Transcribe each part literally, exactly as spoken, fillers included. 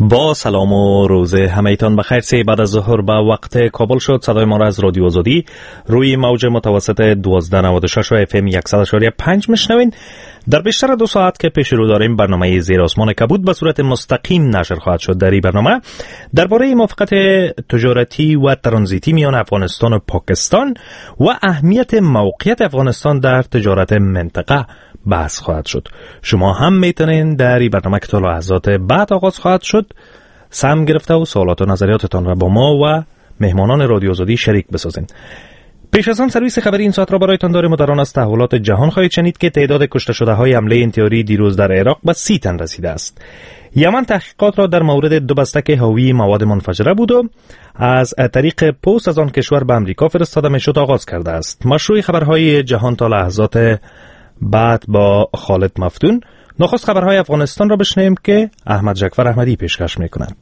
با سلام و روز همه‌تان بخیر. سه بعد از ظهر به وقت کابل شد. صدای ما را از رادیو آزادی روی موج متوسط دوازده نود و شش و اف ام صد و پنج میشنوین. در بیشتر دو ساعت که پیش رو داریم برنامه زیر آسمان کبود به صورت مستقیم نشر خواهد شد. در این برنامه درباره موافقت تجارتی و ترانزیتی میان افغانستان و پاکستان و اهمیت موقعیت افغانستان در تجارت منطقه بحث خواهد شد. شما هم میتونین در این برنامه که تا لحظات بعد آغاز خواهد شد سهم گرفته و سوالات و نظریاتتان را با ما و مهمانان رادیو آزادی شریک بسازین. پیش از آن سرویس خبری این ساعت را برایتان داریم و در آن از تحولات جهان خواهید شنید که تعداد کشته شده های حمله انتحاری دیروز در عراق به سی تن رسیده است. یمن تحقیقات را در مورد دو بسته که حاوی مواد منفجره بود و از طریق پست از آن کشور به امریکا فرستاده میشد آغاز کرده است. مشروع خبرهای جهان تا لحظات بعد با خالد مفتون. نخست خبرهای افغانستان را بشنویم که احمد جعفر احمدی پیشکش می‌کند.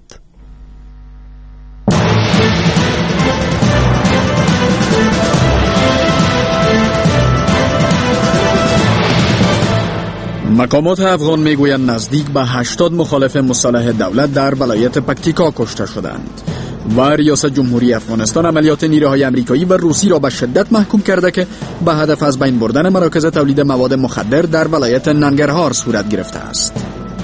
مقامات افغان میگویند نزدیک به هشتاد مخالف مصالحه دولت در ولایت پکتیکا کشته شدند و ریاست جمهوری افغانستان عملیات نیروهای آمریکایی و روسی را به شدت محکوم کرده که به هدف از بین بردن مراکز تولید مواد مخدر در ولایت ننگرهار صورت گرفته است.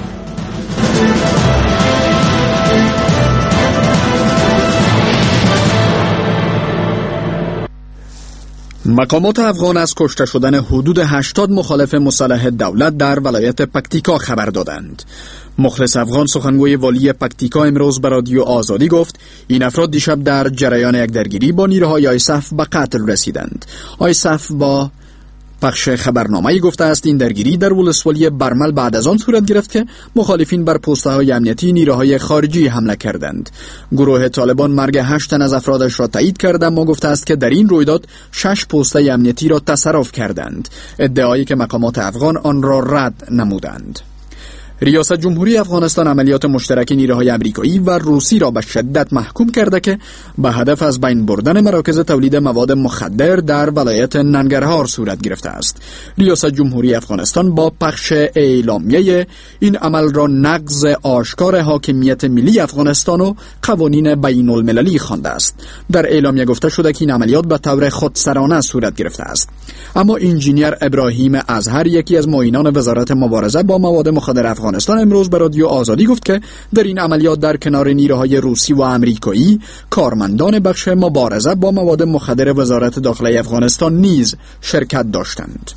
مقامات افغان از کشته شدن حدود هشتاد مخالف مصالحه دولت در ولایت پکتیکا خبر دادند. مخلص افغان سخنگوی والی پکتیکا امروز به رادیو آزادی گفت این افراد دیشب در جریان یک درگیری با نیروهای آیسف به قتل رسیدند. آیسف با پخش خبرنامه‌ای گفته است این درگیری در ولسوالی برمل بعد از آن صورت گرفت که مخالفین بر پست‌های امنیتی نیروهای خارجی حمله کردند. گروه طالبان مرگ هشت تن از افرادش را تایید کرده اما گفته است که در این رویداد شش پست امنیتی را تصرف کردند، ادعایی که مقامات افغان آن را رد نمودند. ریاست جمهوری افغانستان عملیات مشترک نیروهای آمریکایی و روسی را به شدت محکوم کرده که به هدف از بین بردن مراکز تولید مواد مخدر در ولایت ننگرهار صورت گرفته است. ریاست جمهوری افغانستان با پخش اعلامیه این عمل را نقض آشکار حاکمیت ملی افغانستان و قوانین بین المللی خوانده است. در اعلامیه گفته شده که این عملیات به طور خودسرانه صورت گرفته است. اما انجینیر ابراهیم ازهر، یکی از معینان وزارت مبارزه با مواد مخدر افغانستان امروز به رادیو آزادی گفت که در این عملیات در کنار نیروهای روسی و آمریکایی کارمندان بخش مبارزه با مواد مخدر وزارت داخلی افغانستان نیز شرکت داشتند.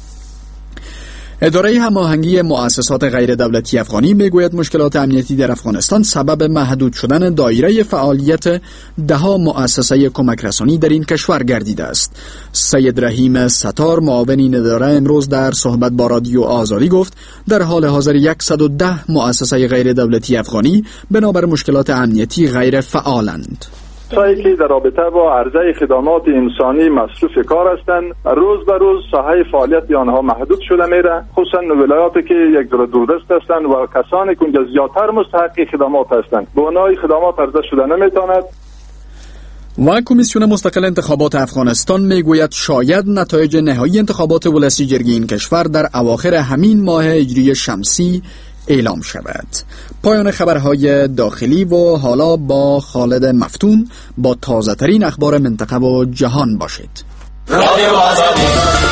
اداره هماهنگی مؤسسات غیر دولتی افغانی میگوید مشکلات امنیتی در افغانستان سبب محدود شدن دایره فعالیت دهها مؤسسه کمک رسانی در این کشور گردیده است. سید رحیم ستار، معاون این اداره، امروز در صحبت با رادیو آزادی گفت در حال حاضر صد و ده مؤسسه غیر دولتی افغانی بنابر مشکلات امنیتی غیر فعالند. کسایی که در رابطه با عرضه خدمات انسانی مصروف کار هستند روز به روز ساحه فعالیت آنها محدود شده میره، خصوصا ولایاتی که یک دور دوردست هستند و کسانی که اونجا زیادتر مستحق خدمات هستند به اونها خدمات عرضه شده نمیتواند. و کمیسیون مستقل انتخابات افغانستان میگوید شاید نتایج نهایی انتخابات ولسی جرگی این کشور در اواخر همین ماه هجری شمسی اعلام شود. پایان خبرهای داخلی و حالا با خالد مفتون با تازه ترین اخبار منطقه و جهان باشید. رادیو آزادی.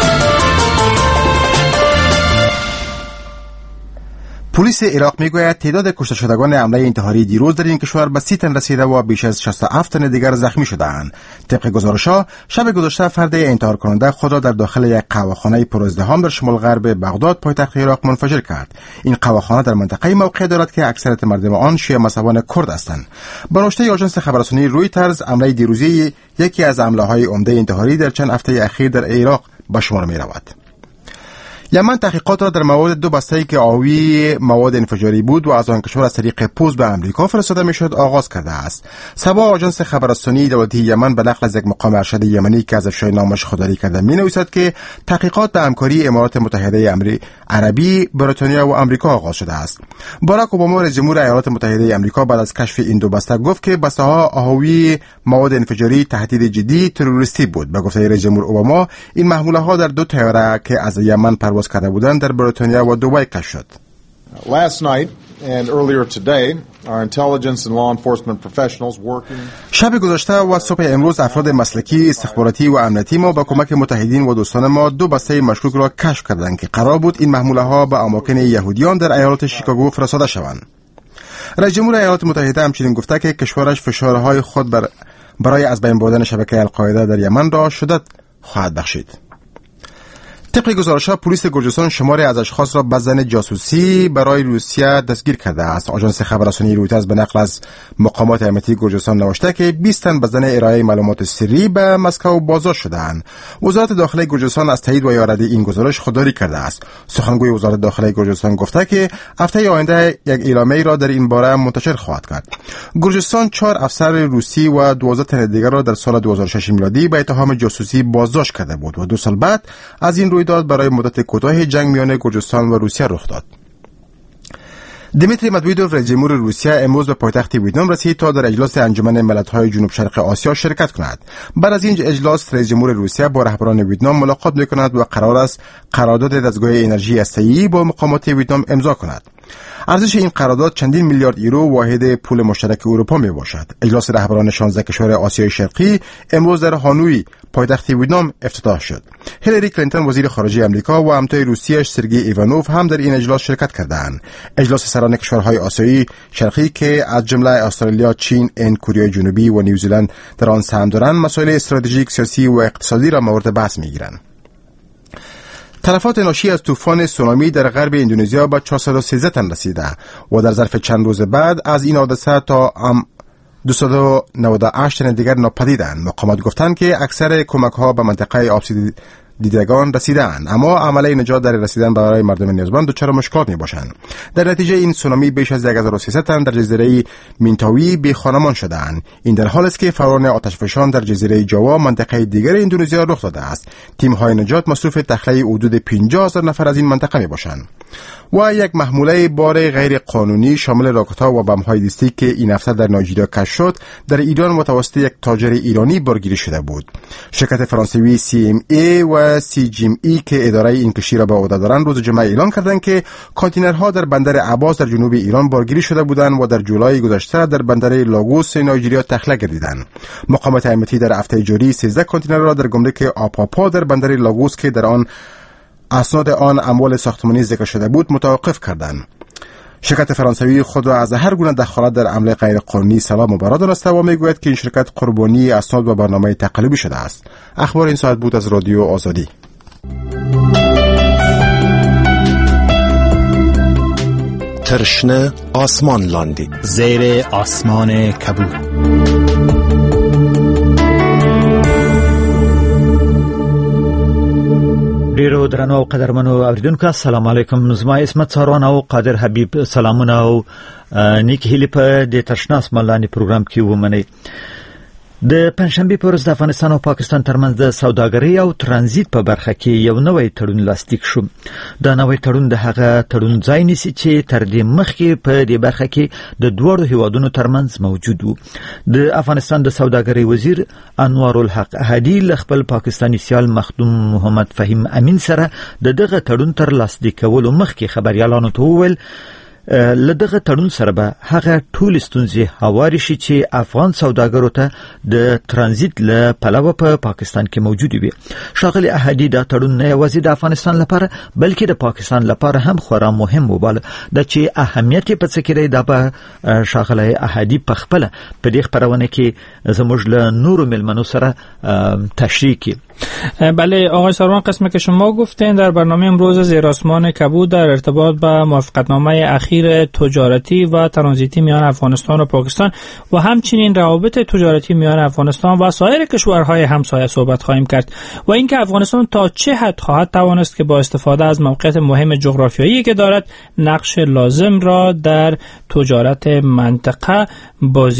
پلیس عراق میگوید تعداد کشته شدگان حمله انتحاری دیروز در این کشور به سی تن رسیده و بیش از شصت و هفت تن دیگر زخمی شدند. طبق گزارش‌ها شب گذشته فرد انتحار کننده خود را در داخل یک قهوه‌خانه پرازدحام در شمال غرب بغداد پایتخت عراق منفجر کرد. این قهوه‌خانه در منطقه موقع دارد که اکثریت مردم آن شیعه مذهبان کرد هستند. به نشته آژانس خبررسانی رویترز حمله دیروزی یکی از حمله‌های عمده انتحاری در چند هفته اخیر در عراق به شمار می‌رود. یمن تحقیقات را در مورد دو بسته‌ای که حاوی مواد انفجاری بود و از آن کشور از طریق پوست به امریکا فرستاده میشد آغاز کرده است. سبا آژانس خبررسانی دولتی یمن به نقل از یک مقام ارشد یمنی که از افشای نامش خودداری کرده می‌نویسد که تحقیقات به همکاری امارات متحده عربی، بریتانیا و آمریکا آغاز شده است. باراک اوباما رئیس جمهور ایالات متحده آمریکا بعد از کشف این دو بسته گفت که بسته‌ها حاوی مواد انفجاری تهدید جدی تروریستی بود. به گفته رئیس جمهور اوباما این محموله‌ها در دو طیاره که از یمن پرواز کرده بودند در بریتانیا و دبی کشف شد. Last night and earlier today شب گذشته و صبح امروز افراد مسلکی، استخباراتی و امنیتی ما با کمک متحدین و دوستان ما دو بسته مشکوک را کشف کردند که قرار بود این محموله ها به اماکن یهودیان در ایالت شیکاگو فرستاده شوند. رئیس جمهور ایالات متحده همچنین گفته که کشورش فشارهای خود بر برای از بین بردن شبکه القاعده در یمن را شدت خواهد بخشید. طبق گزارش‌ها پلیس گرجستان شماری از اشخاص را به زن جاسوسی برای روسیه دستگیر کرده است. آژانس خبررسانی رویترز به نقل از مقامات امنیتی گرجستان نوشته که بیست تن به زن ارائه معلومات سری به مسکو بازداشت شدند. وزارت داخلی گرجستان از تایید و یاردی این گزارش خودداری کرده است. سخنگوی وزارت داخلی گرجستان گفته که هفته آینده یک اعلامیه را در این باره منتشر خواهد کرد. گرجستان چهار افسر روسی و دوازده تن دیگر را در سال دو هزار و شش میلادی به اتهام جاسوسی بازداشت کرده بود و دو سال بعد از این رویداد برای مدت کوتاه جنگ میان گرجستان و روسیه رخ داد. دیمیتری مدویدوف رئیس جمهور روسیه امروز به پایتخت ویتنام رسید تا در اجلاس انجمن ملت‌های جنوب شرق آسیا شرکت کند. بعد از این اجلاس رئیس جمهور روسیه با رهبران ویتنام ملاقات می‌کند و قرار است قرارداد دستگاه انرژی هسته‌ای با مقامات ویتنام امضا کند. ارزش این قرارداد چندین میلیارد یورو واحد پول مشترک اروپا می باشد. اجلاس رهبران شانزده کشور آسیای شرقی امروز در هانوی پایتخت ویتنام افتتاح شد. هیلاری کلینتون وزیر خارجه آمریکا و همتای روسیه‌اش سرگئی ایوانوف هم در این اجلاس شرکت کردند. اجلاس سران کشورهای آسیایی شرقی که از جمله استرالیا، چین، هند، کره جنوبی و نیوزیلند در آن سهم دارند، مسائل استراتژیک، سیاسی و اقتصادی را مورد بحث می‌گیرند. تلفات ناشی از طوفان سونامی در غرب اندونزیا به چهارصد و سیزده تن رسیده و در ظرف چند روز بعد از این حادثه تا ام دویست و نود و هشت تن دیگر ناپدیدند. مقامات گفتند که اکثر کمک‌ها به منطقه آبسیل دیدگان رسیدند، اما عمله نجات در رسیدن برای مردم نیازمند دچار مشکلات میباشند. در نتیجه این سونامی بیش از هزار و سیصد تن در جزیره مینتاوی بی خانمان شدند. این در حالی است که فوران آتشفشان در جزیره جاوا منطقه دیگر اندونزیا رخ داده است. تیم‌های نجات مصروف تخلیه حدود پنجاه هزار نفر از این منطقه میباشند. و یک محموله بار غیر قانونی شامل راکت‌ها و بم‌های دیستیک که این هفته در نایجریا کشف شد در ایران متوسط یک تاجر ایرانی بارگیری شده بود. شرکت فرانسوی سی ام ای و سی جی ام ای که اداره این کشتی را به عهده دارند روز جمعه اعلام کردند که کانتینرها در بندر عباس در جنوب ایران بارگیری شده بودند و در جولای گذشته در بندر لاگوس نایجریا تخلیه گردیدند. مقامات امنیتی در هفته جاری سیزده کانتینر را در گمرک آپاپا در بندر لاگوس که در آن اسناد آن اموال ساختمانی ذکر شده بود متوقف کردند. شرکت فرانسوی خود را از هر گونه دخالت در عمل غیر قانونی سبب مبرا دانسته و میگوید که این شرکت قربانی اسناد و برنامه تقلبی شده است. اخبار این ساعت بود از رادیو آزادی. ترشنه آسمان لاندی زیر آسمان کبود. ډیرو درنو او قدرمنو اوریدونکو السلام علیکم. زما اسمت سارون او قادر حبیب سلامونه او نیک هیلی په د ترشنه آسمان لاندې پروګرام کې ومنئ. د پنځشنبه پر ورځ د افغانستان او پاکستان ترمنځ د سوداګرۍ او ترانزیت په برخه کې یو نوی تړون لاسلیک شو. دا نوی تړون د هغه تړون ځای نیسي چې تر دې مخکې په دې برخه کې د دوړو هیوادونو ترمنځ موجود وو. د افغانستان د سوداګرۍ وزیر انوار الحق احدی له خپل پاکستاني سیال مخدوم محمد فهیم امین سره د دغه تړون تر لاسلیک کولو مخکې خبريالانو ته وویل لدغه تړون سره به هغه ټول ستونزې هواري شي چې افغان سوداګرو ته د ترانزیت له پلوه په پاکستان کې موجود وي. ښاغلي احدي دا تړون نه یوازې د افغانستان لپاره بلکې د پاکستان لپاره هم خورا مهم وباله. د چې اهمیت په څه کې دی دا به ښاغلي احدي په خپله په دې خپرونه کې زموږ له نورو ملمنو سره تشریح کړي. بله آقای سارون، قسمی که شما گفتین در برنامه امروز زیر آسمان کبود در ارتباط با موافقتنامه اخیر تجارتی و ترانزیتی میان افغانستان و پاکستان و همچنین روابط تجارتی میان افغانستان و سایر کشورهای همسایه صحبت خواهیم کرد و اینکه افغانستان تا چه حد خواهد توانست که با استفاده از موقعیت مهم جغرافیایی که دارد نقش لازم را در تجارت منطقه بازی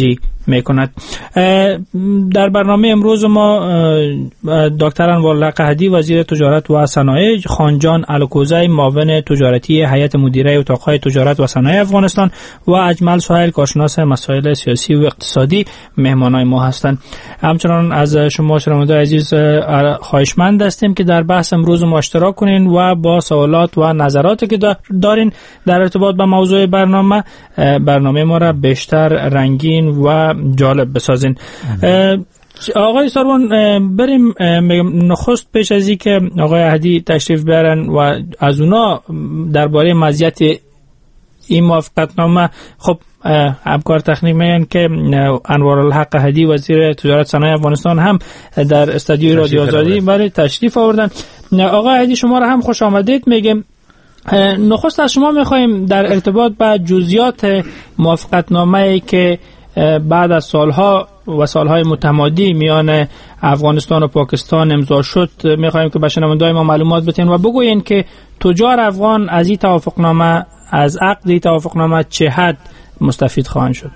میکند. در برنامه امروز ما دکتر انوارالله قحطی وزیر تجارت و صنایع، خانجان الکوزی معاون تجارتی هیئت مدیره اتاقهای تجارت و صنایع افغانستان و اجمل سهیل کارشناس مسائل سیاسی و اقتصادی مهمانای ما هستند. همچنان از شما شنوندگان عزیز خواهشمند هستیم که در بحث امروز ما اشتراک کنین و با سوالات و نظراتی که دارین در ارتباط با موضوع برنامه برنامه ما را بیشتر رنگین و جالب بسازین. آقای ساروان، بریم نخست پیش از این که آقای قحطی تشریف بیارن و از اونا درباره مزیت این موافقتنامه، خب همکار تکنیک میگن که انوارالله قحطی وزیر تجارت صنایع افغانستان هم در استودیوی رادیو آزادی برای تشریف آوردن. آقای قحطی شما را هم خوش آمدید میگم. نخست از شما میخوایم در ارتباط با جزئیات موافقتنامه‌ای که بعد از سالها و سالهای متمادی میان افغانستان و پاکستان امضا شد، میخوایم که به شنوندگان ما معلومات بدین و بگوین که تجار افغان از این توافقنامه، از عقد این توافقنامه چه حد مستفید خواهند شد؟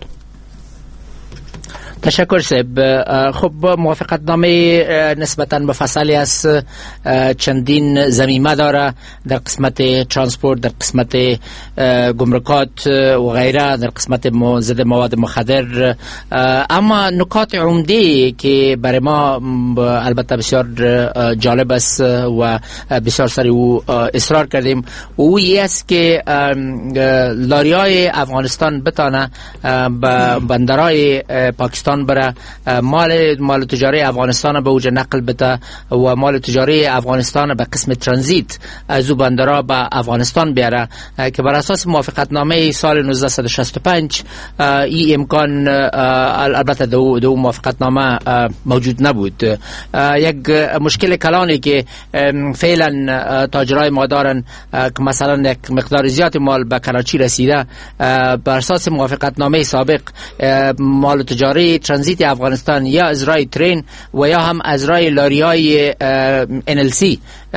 تشکر صاحب. خب موافقتنامه نسبتاً مفصلی است، چندین ضمیمه داره در قسمت ترانسپورت، در قسمت گمرکات و غیره، در قسمت ضد مواد مخدر. اما نکات عمده که برای ما البته بسیار جالب است و بسیار سر او اصرار کردیم و او است که لاریای افغانستان بتانه به بندرهای پاکستان برای مال مال تجاری افغانستان به اوج نقل بده و مال تجاری افغانستان به قسم ترانزیت از او بندرها به افغانستان بیاره، که بر اساس موافقتنامه سال نوزده شصت و پنج این امکان البته دو دو موافقتنامه موجود نبود. یک مشکل کلانی که فعلا تاجرای ما دارن که مثلا یک مقدار زیاد مال به کراچی رسیده، بر اساس موافقتنامه سابق مال تجاری ترانزیت افغانستان یا از رای ترین و یا هم از رای لاریای ان ال سی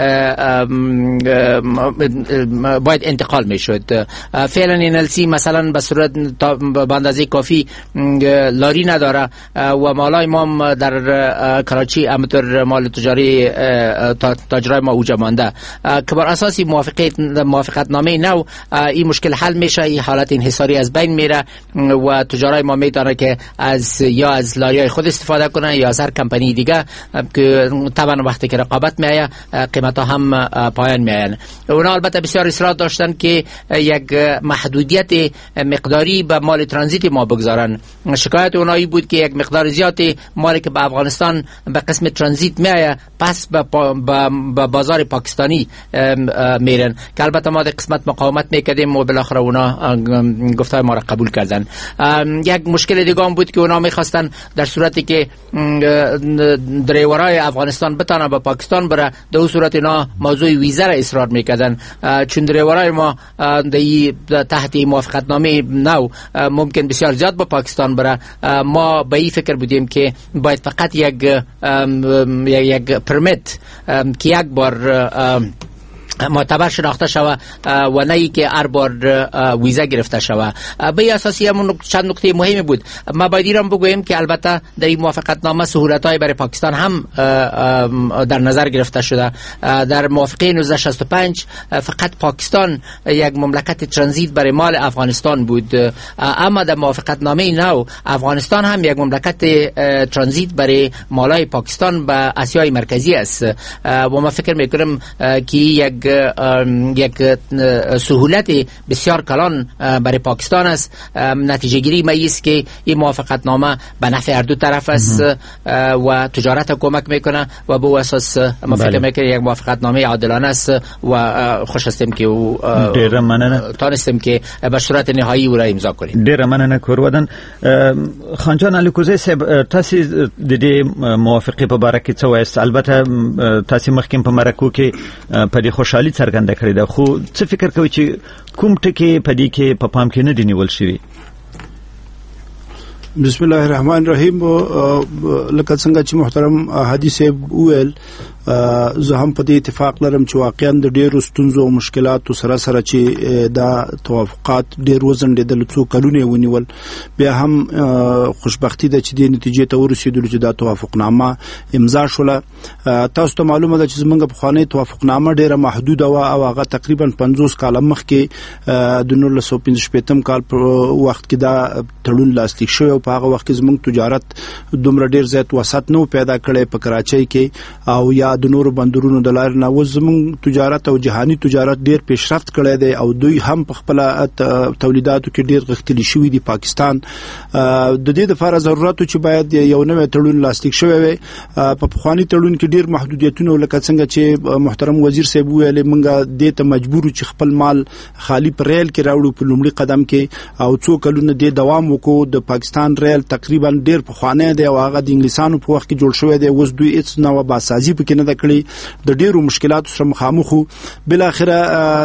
باید انتقال می شد. فعلا ان ال سی مثلا به صورت به اندازه کافی لاری نداره و مالای ما در کراچی همطور مال تجاری تاجرای ما اوجا مانده، که بر اساس موافقت موافقتنامه نو این مشکل حل میشه، این حالت انحصاری از بین میره و تجارای ما میتونه که از یا از لاریای خود استفاده کنه یا از هر کمپانی دیگه، که طبعا وقتی که رقابت میایه قیمت ها هم پایان میاین. اونا البته بسیار اصرار داشتن که یک محدودیت مقداری به مال ترانزیت ما بگذارن. شکایت اونایی بود که یک مقدار زیادی مالی که به افغانستان به قسم ترانزیت میایه پس به با بازار پاکستانی میرن، که البته ما در قسمت مقاومت میکردیم و بالاخره اونا گفتای ما را قبول کردن. یک مشکل دیگه هم بود که اونا میخواستن در صورتی که دریورای افغانستان بتانه به پاکستان بره، در اون صورت اینا موضوع ویزا را اصرار میکردن، چون دریورای ما تحت موافقتنامه نو ممکن بسیار زیاد به پاکستان بره. ما به این فکر بودیم که باید فقط یک یک پرمیت که یک بار معتبر شناخته شوه و نه ای که هر بار ویزا گرفته شوه. به اساسی همون چند نکته مهمی بود. ما باید ایران بگوییم که البته در این موافقتنامه سهولت‌های برای پاکستان هم در نظر گرفته شده. در موافقه نوزده شصت و پنج فقط پاکستان یک مملکت ترانزیت برای مال افغانستان بود، اما در موافقتنامه نو افغانستان هم یک مملکت ترانزیت برای مالای پاکستان به آسیای مرکزی است و ما فکر میکنم که یک یک سهولت بسیار کلان برای پاکستان است. نتیجه گیری ما است که این موافقتنامه به نفع هر دو طرف است و تجارت کمک میکنه و به اساس ما فکر میکنم یک موافقتنامه عادلانه است و خوش هستیم که او ډیره مننه تانستیم که به صورت نهایی او را امضا کنیم. ډیره مننه کورودن. خانجان الکوزی صاحب، تاسو د دې موافقه په باره کې څه وایست؟ البته تاسو مخکې په مرکو کې په دې خوشحالي څرګنده کړې ده، خو څه فکر کوئ چې کوم ټکي په دې کې په پام کې نه دي نیول شوي؟ بسم الله الرحمن الرحیم. لکه څنګه چې محترم حدیث ویل، زه هم په دې اتفاق لرم چې واقعا د ډېرو ستونزو او مشکلاتو سره سره چې دا توافقات ډېر وزنډېدل څو کلونه ونیول بیا هم خوشبختی ده چې د نتیجې ته ورسېدل چې دا توافقنامه امضا شوله. تاسو ته معلومه ده چې زمونږ پخوانۍ توافقنامه ډېره محدوده وه او هغه تقریبا پنځوس کاله مخکې د نولس سوه پنځه شپېتم کال په وخت کې دا تړون لاسلیک شوی او په هغه وخت کې زمونږ تجارت دومره ډېر زیات وسعت نه پیدا کړی په کراچۍ کې او یا د نورو بندرونو د لارې نه. اوس زمونږ تجارت او جهاني تجارت ډېر پیشرفت کړی دی او دوی هم په خپله تولیداتو کې ډېر غښتلي شوي دي. پاکستان د دې دپاره ضرورت چې باید یو نوی تړون لاسلیک شوی وي. په پخواني تړون کې ډېر محدودیتونه لکه څنګه چې محترم وزیر صاحب ویلې موږ دې ته مجبور چې خپل مال خالی پر ریل کې راوړو په لومړي قدم کې او څو کلونه دې دوام وکړو. د پاکستان ریل تقریبا ډېر پخوانی دی او هغه د انګلیسانو په وخت کې جوړ شوی دی. اوس دوی هېڅ نوه باسازي پکې نه ده کړې. د ډېرو مشکلاتو سره مخامخ وو. بالاخره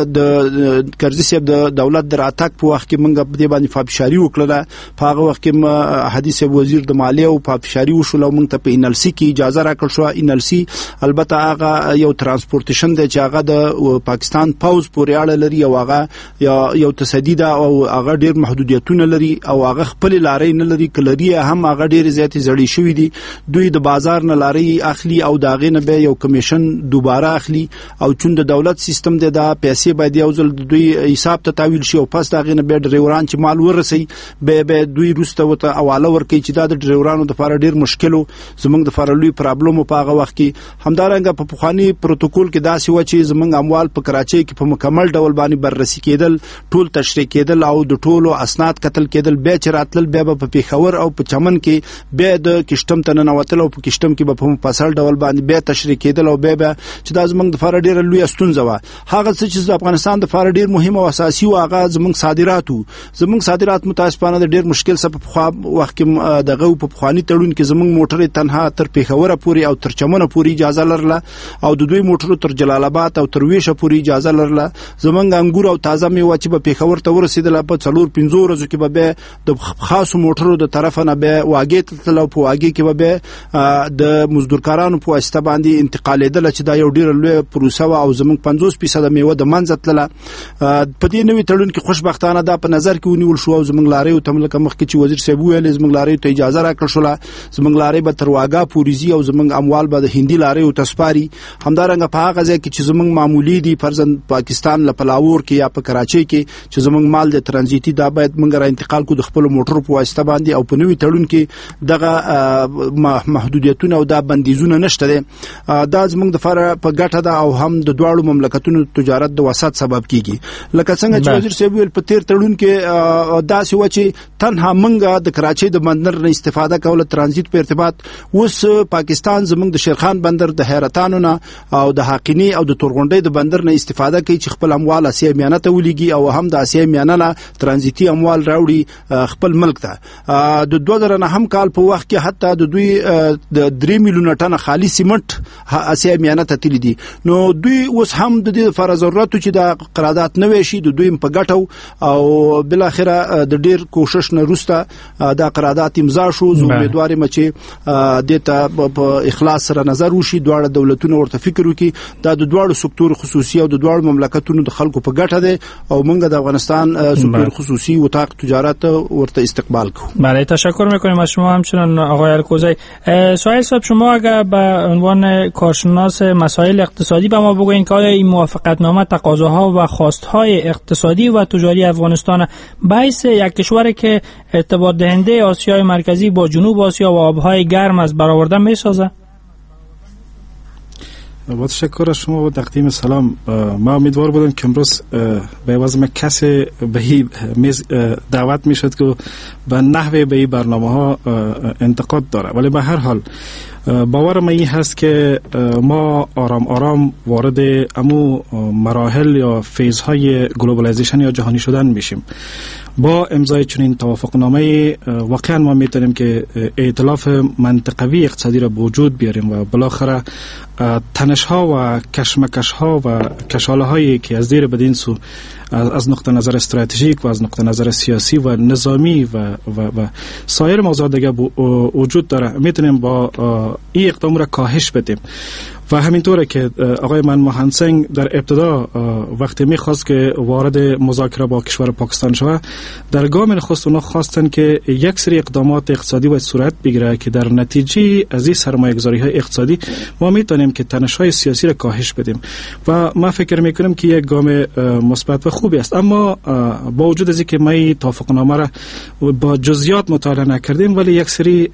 د کرزي صاحب د دولت د راتګ په وخت کې موږ په دې باندې پافشاري وکړله. په هغه وخت کې حدیث صاحب وزیر د مالیې او پافشاري وشول او موږ ته په ان ال سي کې اجازه راکړل شوه. ان ال سي البته هغه یو ترانسپورټیشن دی چې هغه د پاکستان پوز پورې اړه لري او هغه یو تصدي ده او هغه ډېر محدودیتونه لري او هغه خپل لارې نه لري. کلري هم هغه ډېر زیاتې زړې شوي دي. دوی د بازار نه لارې اخلي او د هغې نه به یو کمیشن دوباره اخلي او چون د دولت سیستم دی دا پیسې باید یو ځل د دوی حساب ته تحویل شي او پس د هغې نه بیا ډریوران چې مال ورسوي بیا به دوی وروسته ورته حواله ورکوي چې دا د ډریورانو دپاره ډېر مشکل و. زموږ دپاره لوی پرابلم و په هغه وخت کې. همدارنګه په پخواني پروتوکول کې داسې وه چې زموږ اموال په کراچۍ کې په مکمل ډول باندې بررسي کېدل، ټول تشریح کېدل او د ټولو اسناد کتل کېدل. بیا چې راتلل بیا به په پېښور او په چمن کې بیا د کشتم ته ننوتل او په کشتم کې به په مفصل ډول باندې بیا تشریح کېدل او بیا بیا چې دا زموږ دپاره ډېره لویه ستونزه وه. هغه څه چې د افغانستان دپاره ډېر مهم او اساسي و هغه زموږ صادرات وو. زموږ صادرات متاسفانه د ډېر مشکل سره په پخوا وخت کې دغه په پخواني تړون کې زموږ موټرې تنها تر پېښوره پورې او تر چمنه پورې اجازه لرله او د دوی موټرو تر جلال آباد او تر ویشه پورې اجازه لرله. زموږ انګور او تازه میوه چې به پېښور ته ورسېدله په څلور پنځو ورځو کې به بیا د خاصو موټرو د طرفه نه بیا واګې ته تلل او په واګې کې به بیا د مزدورکارانو په واسطه باندې انتقالېدله چې دا یو ډېره لویه پروسه وه او زموږ پنځوس فیصده میوه د منځه تلله. په دې نوي تړون کې خوشبختانه دا په نظر کې ونیول شو او زموږ لاریو ته لکه مخکې چې وزیر صاحب ویلې زموږ لاریو ته اجازه راکړل شوله. زموږ لارۍ به تر واګا پورې ځي او زموږ اموال به د هندي لاریو ته سپاري. همدارنګه په هغه ځای کې چې زموږ معمولي دي فرضاً پاکستان له پلاور کې یا په کراچۍ کې چې زموږ مال د ترانزیتي دا باید موږ را انتقال کړو د خپلو موټرو په واسطه باندې او په نوي تړون کې دغه محدودیتونه او دا بندیزونه نشته دی. دا زموږ دپاره په ګټه ده او هم د دواړو مملکتونو تجارت د وسعت سبب کیږي. لکه څنګه چې وزیر صاحب ویل په تیر تړون کې داسې وه چې تنها موږ د کراچۍ د بندر نه استفاده کوله ترانزیت په ارتباط. اوس پاکستان زموږ د شیرخان بندر د حیرتانو نه او د حاقیني او د تورغونډۍ د بندر نه استفاده کوي چې خپل اموال اسیا میانه ته ولیږي او هم د اسیا میانه نه ترانزیتي اموال راوړي خپل ملک ته. د دوه زره نهم کال په وخت کې حتی د دوی د درې میلیونه ټنه خالي سیمنټ اسیا میانه ته تللی دي. نو دوی اوس هم د دې لپاره ضرورت چې د قرارداد نوی شي د دوی په ګټه او بالاخره د ډیر کوشش نه وروسته دا قرارداد امضا شو. زه امیدوار یم چې دې ته په اخلاص سره نظر وشي، دواړه دولتونه ورته فکر وکړي. دا د دواړو سکتور خصوصي او د دواړو مملکتونو د خلکو په ګټه ده او موږ د افغانستان سکتور خصوصی اتاق تجارت ورته استقبال کو. بله، تشکر میکنیم از شما. همچنان آقای الکوزی، سایل صاحب شما اگر به عنوان کارشناس مسائل اقتصادی به ما بگوین که آیا این موافقتنامه تقاضاها و خواستهای اقتصادی و تجاری افغانستان بحث یک کشوری که ارتباط دهنده آسیای مرکزی با جنوب آسیا و آبهای گرم از برآورده میسازه؟ با تشکر از شما و تقدیم سلام. ما امیدوار بودیم که امروز به وزم کسی به این میز دعوت میشد که به نحوه به این برنامه ها انتقاد داره، ولی به هر حال باور من این هست که ما آرام آرام وارد امو مراحل یا فیزهای گلوبالایزیشن یا جهانی شدن میشیم. با امضای چنین توافقنامه واقعا ما میتونیم که ائتلاف منطقوی اقتصادی را به وجود بیاریم و بالاخره تنش ها و کشمکش ها و کشاله هایی که از دیر بدین سو از نقطه نظر استراتژیک و از نقطه نظر سیاسی و نظامی و و, و سایر موضوعات دیگه وجود داره، میتونیم با این اقدام را کاهش بدیم. و همینطوره که آقای منموهن سینگ در ابتدا وقتی میخواست که وارد مذاکره با کشور پاکستان شود، در گام نخست اونا خواستن که یک سری اقدامات اقتصادی باید صورت بگیره که در نتیجه از این سرمایه‌گذاری های اقتصادی ما میتونیم که تنش‌های سیاسی را کاهش بدیم و ما فکر میکنم که یک گام مثبت و خوبی است. اما با وجود از اینکه ما این توافقنامه را با جزئیات مطالعه نکردیم، ولی یک سری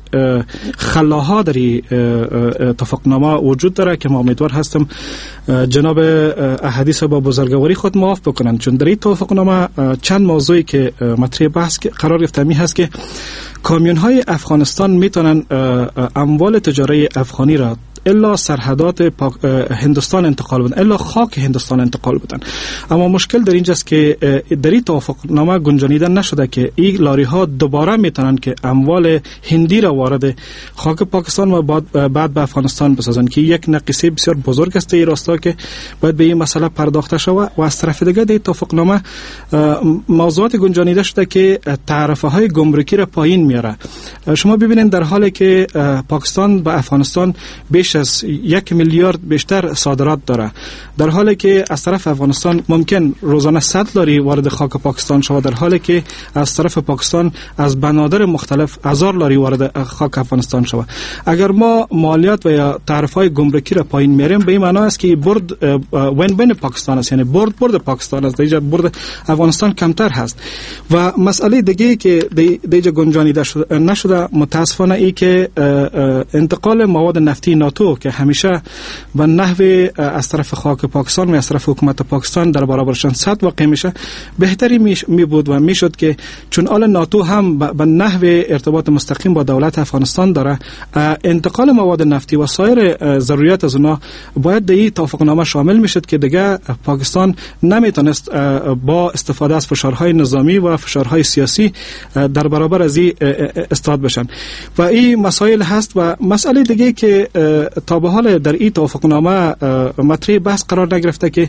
خلاها در توافقنامه وجود داره که ما امیدوار هستم جناب احادیث با بزرگواری خود معاف بکنند، چون در این توافقنامه چند موضوعی که مطرح بحث قرار گرفته می هست که کامیون های افغانستان میتونن اموال تجاری افغانی را الا سرحدات هندوستان انتقال بدن، الا خاک هندوستان انتقال بدن. اما مشکل در اینجاست که در این توافقنامه گنجانیده نشده که این لاری ها دوباره میتونن که اموال هندی را وارد خاک پاکستان و بعد, بعد به افغانستان بسازن که یک نقصه بسیار بزرگ است این راستا که باید به این مسئله پرداخته شود. و از طرف دیگه در توافقنامه موضوعات گنجانیده شده که تعرفه های گمرکی را پایین میاره. شما ببینید در حالی که پاکستان به افغانستان بیش از یک میلیارد بیشتر صادرات داره، در حالی که از طرف افغانستان ممکن روزانه صد لاری وارد خاک پاکستان شود، در حالی که از طرف پاکستان از بنادر مختلف هزار لاری وارد خاک افغانستان شود. اگر ما مالیات و یا تعرفه‌های گمرکی را پایین میاریم، به این معنی است که برد وین وین پاکستان است، یعنی برد برد پاکستان است، دیگه برد افغانستان کمتر هست. و مسئله دیگه که دیگه گنجانیده نشده متاسفانه ای که انتقال مواد نفتی ناتو که همیشه به نحو از طرف خاک پاکستان و از طرف حکومت پاکستان در برابرشان صد واقع میشه، بهتری می بود و میشد که چون آل ناتو هم به نحو ارتباط مستقیم با دولت افغانستان داره، انتقال مواد نفتی و سایر ضروریات از اونا باید در این توافقنامه شامل میشد که دیگه پاکستان نمیتونست با استفاده از فشارهای نظامی و فشارهای سیاسی در برابر از این استاد بشن. و این مسائل هست. و مسئله دیگه که تا به حال در این توافقنامه مطرح بحث قرار نگرفته که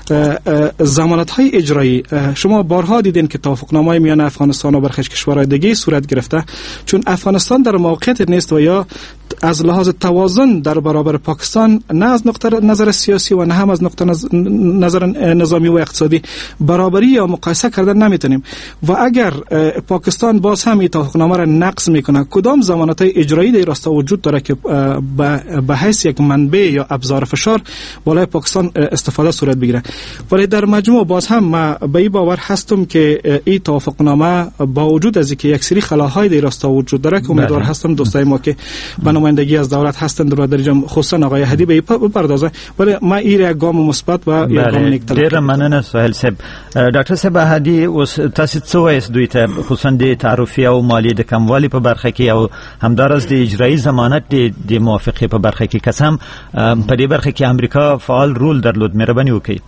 ضمانت‌های اجرایی. شما بارها دیدین که توافقنامه میان افغانستان و برخی کشورهای دیگه صورت گرفته، چون افغانستان در موقعیت نیست و یا از لحاظ توازن در برابر پاکستان، نه از نقطه نظر سیاسی و نه هم از نقطه نظر نظامی و اقتصادی برابری یا مقایسه کردن نمیتونیم. و اگر پاکستان باز هم این توافقنامه را نقض میکنه، کدام ضمانت‌های اجرایی در راستا وجود داره که به حیث یک منبع یا ابزار فشار بالای پاکستان استفاده صورت بگیره؟ ولی در مجموع باز هم ما به این باور هستم که این توافقنامه با وجود از اینکه یک سری خلاهای در راستا وجود داره که امیدوار هستم دوستای ما که به نمایندگی از دولت هستند در درجه خصوصا آقای هدی به بپردازه، ولی ما این یک گام مثبت و یک گام نیک تلقی. ډیر مننه سهیل صاحب. ډاکټر صاحب هدی اوس تاسو څه وایي دوی ته خصوصا د تعرفي او مالی د کموالي په برخه کې او همدارس د اجرایی ضمانت د موافقه په برخه کې قسم په دې برخه کې امریکا فعال رول درلود، مهرباني وکړئ.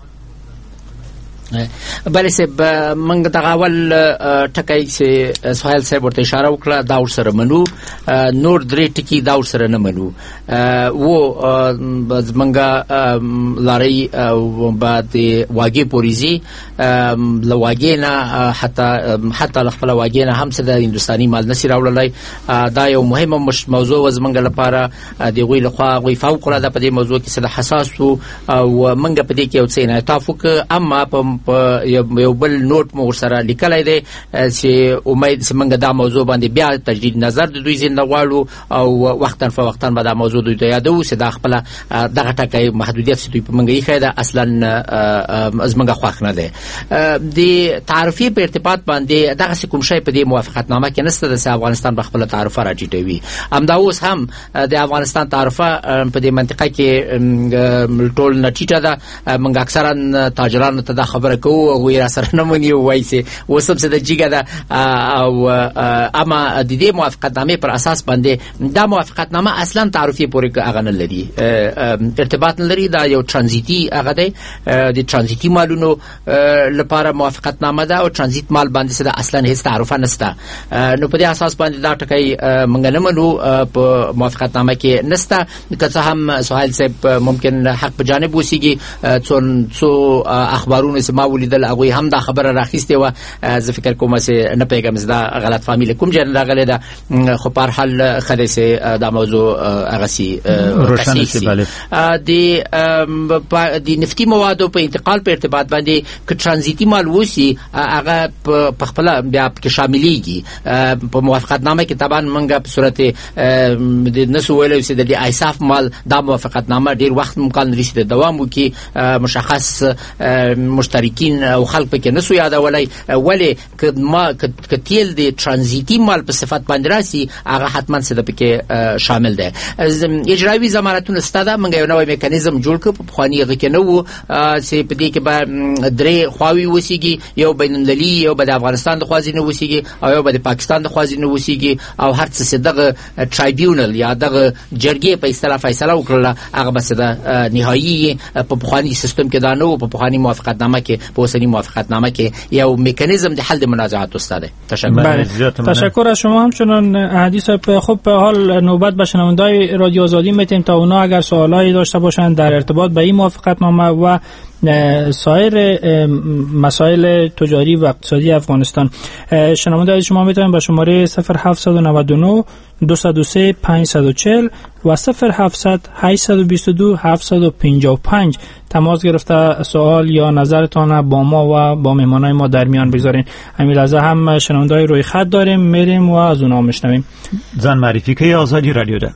بله صاحب، منګ دغه اول ټکی چې سهیل صاحب ورته اشاره وکړه دا ورسره منو، نور درې ټکي دا ورسره نه منو. و منګه لاري او بعد واګي پوریزي لواګي نه حتی حتی خپل واګي نه هم څه د هندستاني مال نسی راوړلای. دا یو مهمه موضوع و زمنګ لپاره د غوي لخوا غوي فوق العاده په دې موضوع کې څه حساس او منګه په دې کې یو څه نه تافق. اما په یو بل نوٹ مو سره لیکلای دی چې امید څنګه دا موضوع باندې بیا تجدید نظر د دوی زنده غواړو او وختن فوقتن به دا موضوع دوی ته یادو چې دا خپل دغه ټکي محدودیت چې دوی په منګي خیده اصلا از منګه خوښ نه دی. د تعرفي په ارتباط باندې دغه کوم شی په دې موافقتنامه کې نشته چې افغانستان په خپل تعرفه راټیټوي. همدا اوس هم د افغانستان تعرفه په دې منطقه کې ټول نټیټه ده. منګه اکثرا تاجرانو ته دا خبره کوو او را سره نه مونږ وایي چې وسب څه د جګه ده او اما د دې موافقتنامې پر اساس باندې دا موافقتنامه اصلا تعرفي پورې هغه نه لري، ارتباط نه لري. دا یو ترانزیتي هغه دی، د ترانزیتي مالونو لپاره موافقتنامه ده او ترانزیت مال باندې څه اصلا هیڅ تعرفه نشته. نو په دې اساس باندې دا ټکی مونږ نه منو په موافقتنامه کې نشته. که څه هم سهیل صاحب ممکن حق په جانب وسیږي څو څو اخبارونو ما ولیدل هغه هم دا خبره راخسته و زه فکر کوم چې نه پیغام زدا غلط فهمي کوم جن راغله دا خو په هر حال خلاصه دا موضوع هغه سي روشنه سي bale د د نفتي موادو په انتقال په ارتباط باندې ک ترانزیتي مال وسی هغه په خپل بیا کې شاملېږي په موافقتنامه کې طبعا منګه په صورت د نسو ویلو چې د ایساف مال دا موافقتنامه ډیر وخت ممکن لري دوام وکي مشخص مشترکین او خلک پکې نسو یادولای ولی ک ما ک تیل د ترانزیتي مال په صفت باندې راسي هغه حتما څه د پکې شامل ده. اجرایي ضمانتونه ستاده منګه یو نوې میکانیزم جوړ کړ په خواني غو کې نو چې په دې کې به درې خواوي وسیږي یو بین المللي یو به د افغانستان د خوازینه وسیږي او یو به د پاکستان د خوازینه وسیږي او هر څه دغه ټرایبیونل یا دغه جرګې په اصطلاح فیصله وکړه هغه به د نهایی په بخوانی سیستم کې دا نو په بخوانی موافقتنامه کې په اوسنی موافقتنامه کې یو میکانیزم د حل د منازعات استاده. تشکر. تشکر از شما. همچنان حدیث خوب به حال نوبت به شنوندای رادیو آزادی میتیم تا اونا اگر سوالایی داشته باشند در ارتباط به این موافقتنامه و سایر مسائل تجاری و اقتصادی افغانستان شنونده شما میتونید با شماره صفر هفت نه نه دو صفر سه پنج چهار صفر و صفر هفتصد هشتصد و بیست و دو هفتصد و پنجاه و پنج تماس گرفته سوال یا نظرتان با ما و با مهمانای ما در میان بگذارین. همین لحظه هم شنوندای روی خط داریم میریم و از اونها میشنویم. زن معرفی که آزادی رادیو ده.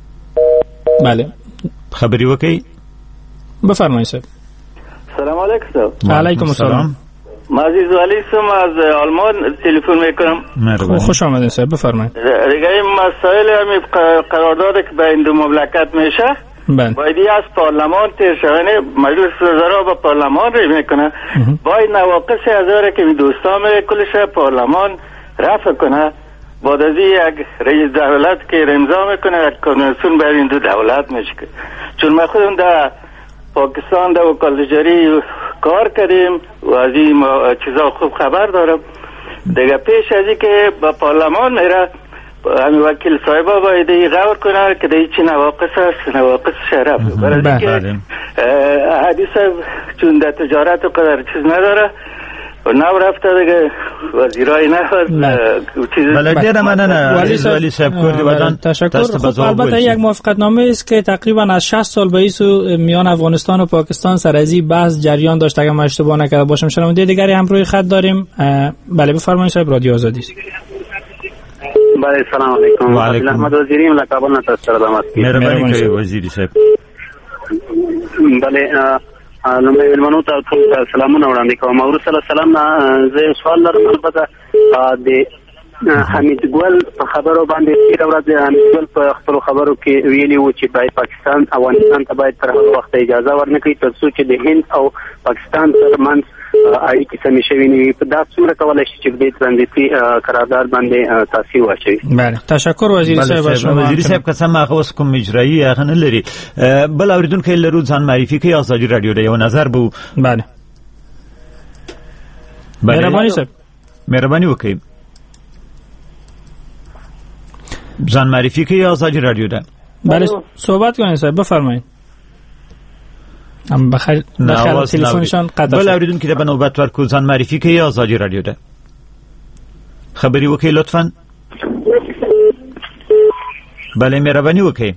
بله خبری وکی بفرمایید صاحب. سلام علیکم. علیکم السلام. من عزیز ولی سم از آلمان تلفن میکنم. خوش آمدید صاحب بفرمایید. دیگه این مسائل همی قرارداد که بین دو مملکت میشه باید از پارلمان تیر شونه مجلس وزرا با پارلمان ری میکنه باید نواقص ازاره که دوستان میره کلش پارلمان رفع کنه بعد از یک رئیس دولت که امضا میکنه یک کنوانسیون بین این دو دولت میشه چون ما خودم در پاکستان در وکالتجاری کار کردیم و از این چیزا خوب خبر دارم. دیگه پیش از این که با پارلمان میره همین وکیل صاحبا باید این غور کنه که دیگه چی نواقص هست نواقص شرف برای اینکه حدیث چون در تجارت و قدر چیز نداره و نو رفته دیگه وزیرای نفر چیز بله دیره مننه ولی صاحب کردی بدن تشکر. خب البته یک موافقتنامه است که تقریبا از شصت سال به این میان افغانستان و پاکستان سرازی بحث جریان داشت اگه من اشتباه نکرده باشم. شنونده دیگری هم روی خط داریم. بله بفرمایید صاحب رادیو آزادی. بله سلام علیکم. عبد احمد وزیری ملکابل نتاستر داماد مهربانی کوي وزیری صاحب. بله لومړی ولمنو ته سلامونه وړاندې کوم. ورسره الله سلام نه زه سوال لرم البته د حمید ګل په خبرو باندې تیر ورځ حمید ګل په خپل خبرو کې ویلي و چې باید پاکستان افغانستان ته باید تر هغه وخت اجازه ورنکړي تر څو چې د هند او پاکستان ترمنځ اړیکې سمې شوي نه وي. په دا څومره کولی شي چې د ترانزیتي قرارداد باندې تاثیر واچوي. بله تشکر وزیر صاحب. شما وزیر صاحب قسم هغه اوس کوم اجرایي هغه نه لري. بل اوریدونکو لرو ځان معرفي کوي آزادي رادیو ده یو نظر به. بله مهرباني صاحب مهرباني وکړئ ځان معرفي کوي آزادی رادیو ده. بله صحبت کنید صاحب بفرمایید. ام بخیر بخیر تلفنشان قطع بل اوریدون که به نوبت ورکو ځان معرفي کوي آزادی رادیو ده. خبری وکړئ لطفا. بله مهرباني وکړئ.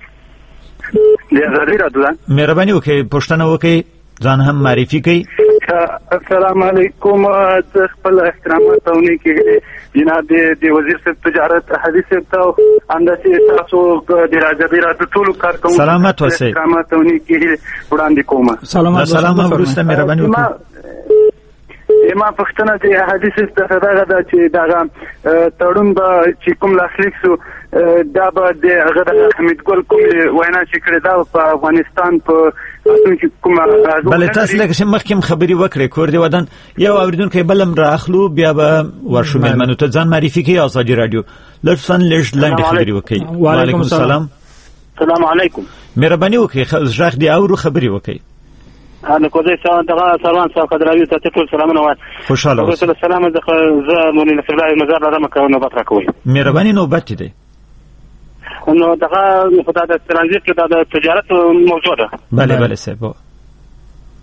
آزادی رادیو ده. مهرباني وکړئ پوښتنه وکړئ ځان هم معرفي کوي. السلام علیکم. خپل احترامات اونې کې جناب د وزیر صاحب تجارت حدیث ته انداسې تاسو د راځي راځي ټول کار کوم. سلامت اوسئ. احترامات اونې کې وړاندې کوم. سلامت سلام ورسته مهرباني وکړئ. ما پښتنه د حدیث ته دغه د چې دغه تړون به چې کوم لاسلیک سو دا به د هغه د حمید ګل کوم وینا چې کړی دا په افغانستان په بله تاسو لکه چې مخکې خبرې وکړې کور دی ودان یو اوریدونکی بلم راخلو بیا به ورشو مېلمنو ته ځان معرفي کوي آزادي رادیو لطفا لږ لنډې خبرې وکړئ. وعلیکم السلام. سلام علیکم. مهرباني وکړئ غږ دې اورو خبرې وکړئ. انا کوزه سلام دغه سلام صاحب قدرایو ته ټول سلامونه وایم. خوشاله اوسئ. سلام زه مولوی نصر الله مزار لرم کوم نوبت راکوي. مهرباني نوبت دې نو دغه خدای د ترانزیت د تجارت موضوع ده. بله بله صاحب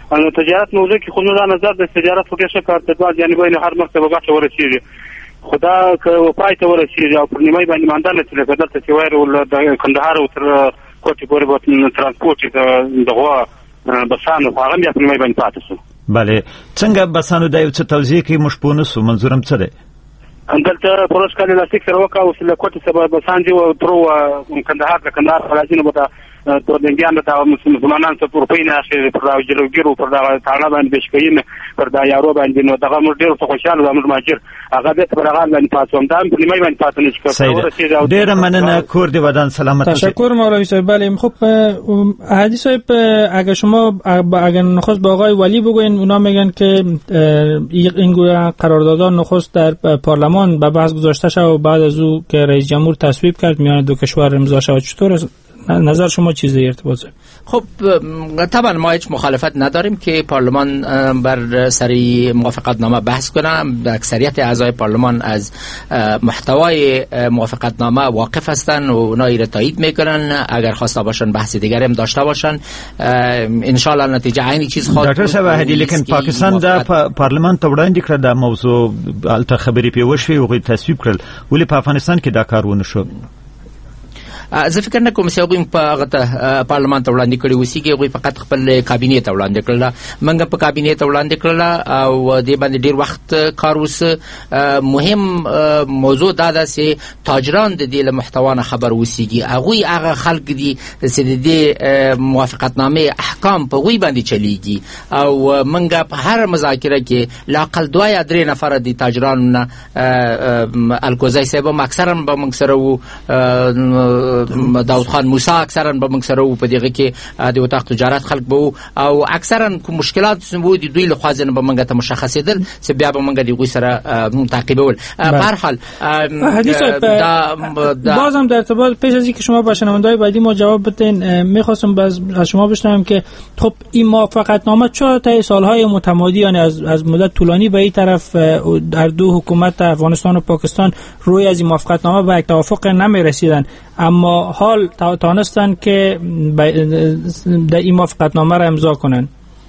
تجارت موضوع که خود در نظر د تجارت فکر کار د بعض یعنی بین هر مرتبه ګټه ورسیږي خدا که پای ته ورسیږي او پر نیمه باندې ماندان چې دلته چې وایي ول د کندهار او تر کوټي پورې به ترانسپورت دغه بسانو هغه بیا په نیمه باندې پاتې شو. بله څنګه بسانو د یو څه توضیح کې مشپونه سو منظورم څه دی؟ دلته پروژه کله لاستیک سره وکړه او سله کوټي سبب بسان دی او تر کندهار د کندهار راځي نو به تورنګیان ته مسلمانان ته پروپین اخر پر راوجلوګیرو پر دا تاړه باندې بشکین پر دا یارو باندې نو دغه موږ ډیر خوشاله زموږ ماجر هغه به پر هغه باندې پاتوم دا په نیمه باندې پاتې نشي. ډیر مننه کور دی ودان سلامت. تشکر مولوی صاحب. بله خب احادی صاحب اگه شما اگه نخست با آقای ولی بگوین اونا میگن که این گونه قراردادها نخست در پارلمان به بحث گذاشته شد و بعد از او که رئیس جمهور تصویب کرد میان دو کشور امضا شد. چطور نظر شما چیزی ارتباطه؟ خب طبعا ما هیچ مخالفت نداریم که پارلمان بر سری موافقت نامه بحث کنه. اکثریت اعضای پارلمان از محتوای موافقت نامه واقف هستند و اونا را تایید میکنن. اگر خواسته باشن بحث دیگری هم داشته باشن ان شاء الله نتیجه عینی چیز خواهد. ډاکټر صاحب هدي لیکن پاکستان د پارلمان ته وړاندې کړ د موضوع الته خبرې پیوښوي او تصویب کړل ولې په افغانستان کې دا کار ونه شو؟ زه فکر نه کوم چې هغوی په هغه پارلمان ته وړاندې کړي اوسېږي. هغوی فقط خپل کابینې ته وړاندې کړله. موږ په کابینې ته وړاندې کړله او دې باندې ډېر وخت کار وسه. مهم موضوع دا ده چې تاجران د دې له محتوا نه خبر اوسېږي. هغوی هغه خلک دي چې د دې موافقتنامې احکام په هغوی باندې چلیږي او موږ په هر مذاکره کې لااقل دوه یا درې نفره د تاجرانو نه الکوزی صاحب هم اکثرا به موږ سره وو، داود خان موسی اکثرا به موږ سره وو په دغه کې د وطاق تجارت خلک به او اکثرا کوم مشکلات سمو دي دوی له خوا نه به موږ ته مشخصېدل چې بیا به موږ د دوی سره تعقیبول. په هر حال بازم در ارتباط پیش از اینکه شما با شنونده‌های بعدی ما جواب بدین می‌خواستم از شما بشنوم که خب این موافقتنامه چرا تا سالهای متمادی یعنی از از مدت طولانی به این طرف در دو حکومت افغانستان و پاکستان روی از این موافقتنامه به یک توافق نمی‌رسیدن، اما حال توانستن که در این موافقتنامه را امضا کنن؟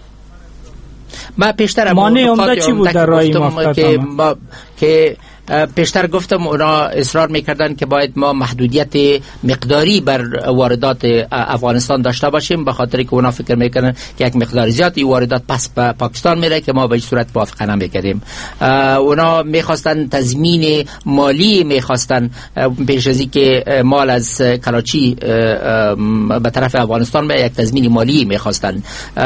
ما پیشتر مانع عمده چی بود در راه این موافقتنامه؟ که پیشتر گفتم اونا اصرار میکردن که باید ما محدودیت مقداری بر واردات افغانستان داشته باشیم، به خاطر که اونا فکر میکنن که یک مقدار زیادی واردات پس به پاکستان میره که ما به این صورت موافقه نمیکردیم. اونا میخواستن تضمین مالی، میخواستن پیش از اینکه مال از کراچی به طرف افغانستان به یک تضمین مالی میخواستن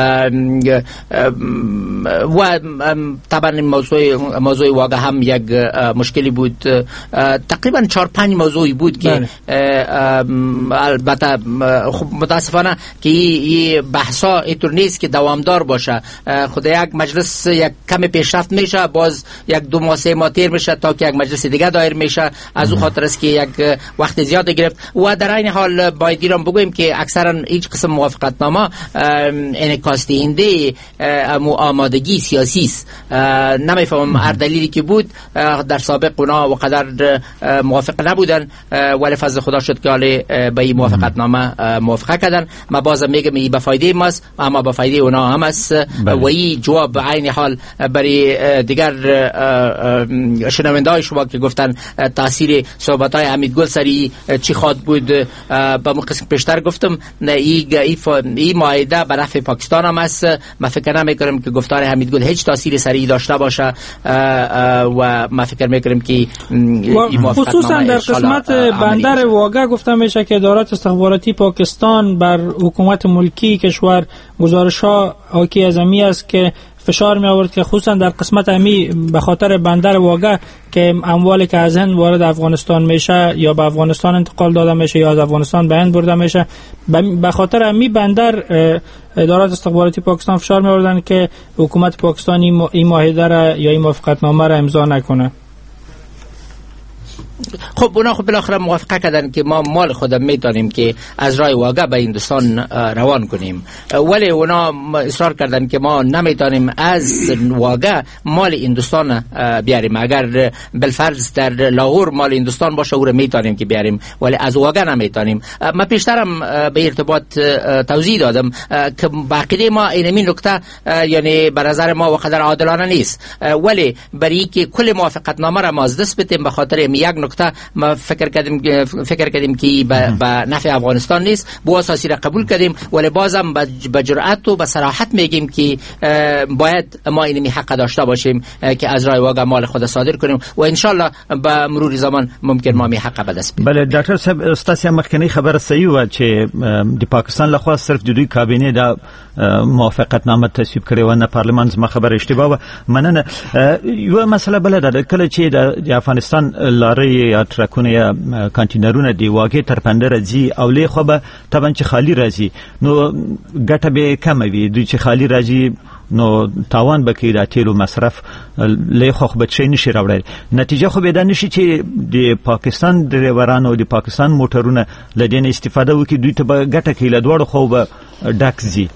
و طبعا موضوع موضوع واقع هم یک مشکلی بود. تقریبا چهار پنج موضوعی بود که البته خب متاسفانه که این بحثا اینطور نیست که دوامدار باشه. خود یک مجلس یک کم پیشرفت میشه، باز یک دو ماه سه ماه تیر میشه تا که یک مجلس دیگه دایر میشه. از اون خاطر است که یک وقت زیاد گرفت و در این حال باید ایران بگویم که اکثرا هیچ قسم موافقتنامه انعکاس دهنده آمادگی سیاسی است. نمیفهمم هر دلیلی که بود در سابق اونا وقدر موافق نبودن ولی فضل خدا شد که حالی به این موافقتنامه موافقه کردن. ما بازم میگم این به فایده ماست اما به فایده اونا هم است و این جواب عین حال برای دیگر شنونده های شما که گفتن تاثیر صحبت های حمیدگل سری چی خواد بود. با من قسم پیشتر گفتم این معاهده به نفع پاکستان هم است. من فکر نمیکنم که گفتار حمیدگل هیچ تاثیر سری داشته باشه و من فکر میکنم که خصوصا در قسمت بندر واگه گفته میشه که ادارات استخباراتی پاکستان بر حکومت ملکی کشور گزارش‌ها حاکی از امی است که فشار می آورد که خصوصا در قسمت امی به خاطر بندر واگه که اموالی که از هند وارد افغانستان میشه یا به افغانستان انتقال داده میشه یا از افغانستان به هند برده میشه، به خاطر امی بندر ادارات استخباراتی پاکستان فشار می آوردن که حکومت پاکستانی این معاهده را یا این موافقتنامه را امضا نکنه. خب اونا خب بالاخره موافقه کردن که ما مال خود میتونیم که از راه واگه به هندوستان روان کنیم، ولی اونا اصرار کردن که ما نمیتونیم از واگه مال هندوستان بیاریم. اگر بالفرض در لاهور مال هندوستان باشه او رو میتونیم که بیاریم، ولی از واگه نمیتونیم. من پیشترم به ارتباط توضیح دادم که باقی ما اینمی نکته یعنی به نظر ما وقدر عادلانه نیست، ولی برای که کل موافقت نامه را ما از دست بدیم به خاطر یک نکته ما فکر کردیم فکر کردیم که به نفع افغانستان نیست، بو اساسی را قبول کردیم، ولی بازم به جرأت و به صراحت میگیم که باید ما اینمی حق داشته باشیم که از راه واگه مال خود صادر کنیم و ان شاء الله به مرور زمان ممکن ما می حق به دست بیاریم. بله ډاکټر صاحب استاسیا مخکنی خبر صحیح و چې د پاکستان لخوا صرف د دوی کابینه د موافقت نامه تصویب کړي و نه پارلمان زما خبر اشتباه و مننه. یو مسله بل ده کله چې د افغانستان لارې یا ټرکونه یا کانټینرونه دی واګه تر پندره زی او له خو به طبعا چې خالی راځي نو ګټه به کم وي، دوی چې خالی راځي نو تاوان بکی د تیلو مصرف له خو به چي نشي راوړل. نتیجه خو به دا نشي چې د پاکستان ډرایورانو او د پاکستان موټرونه لدین استفاده وکړي، دوی ته به ګټه کوي، لدوړو خو به ډاک زی.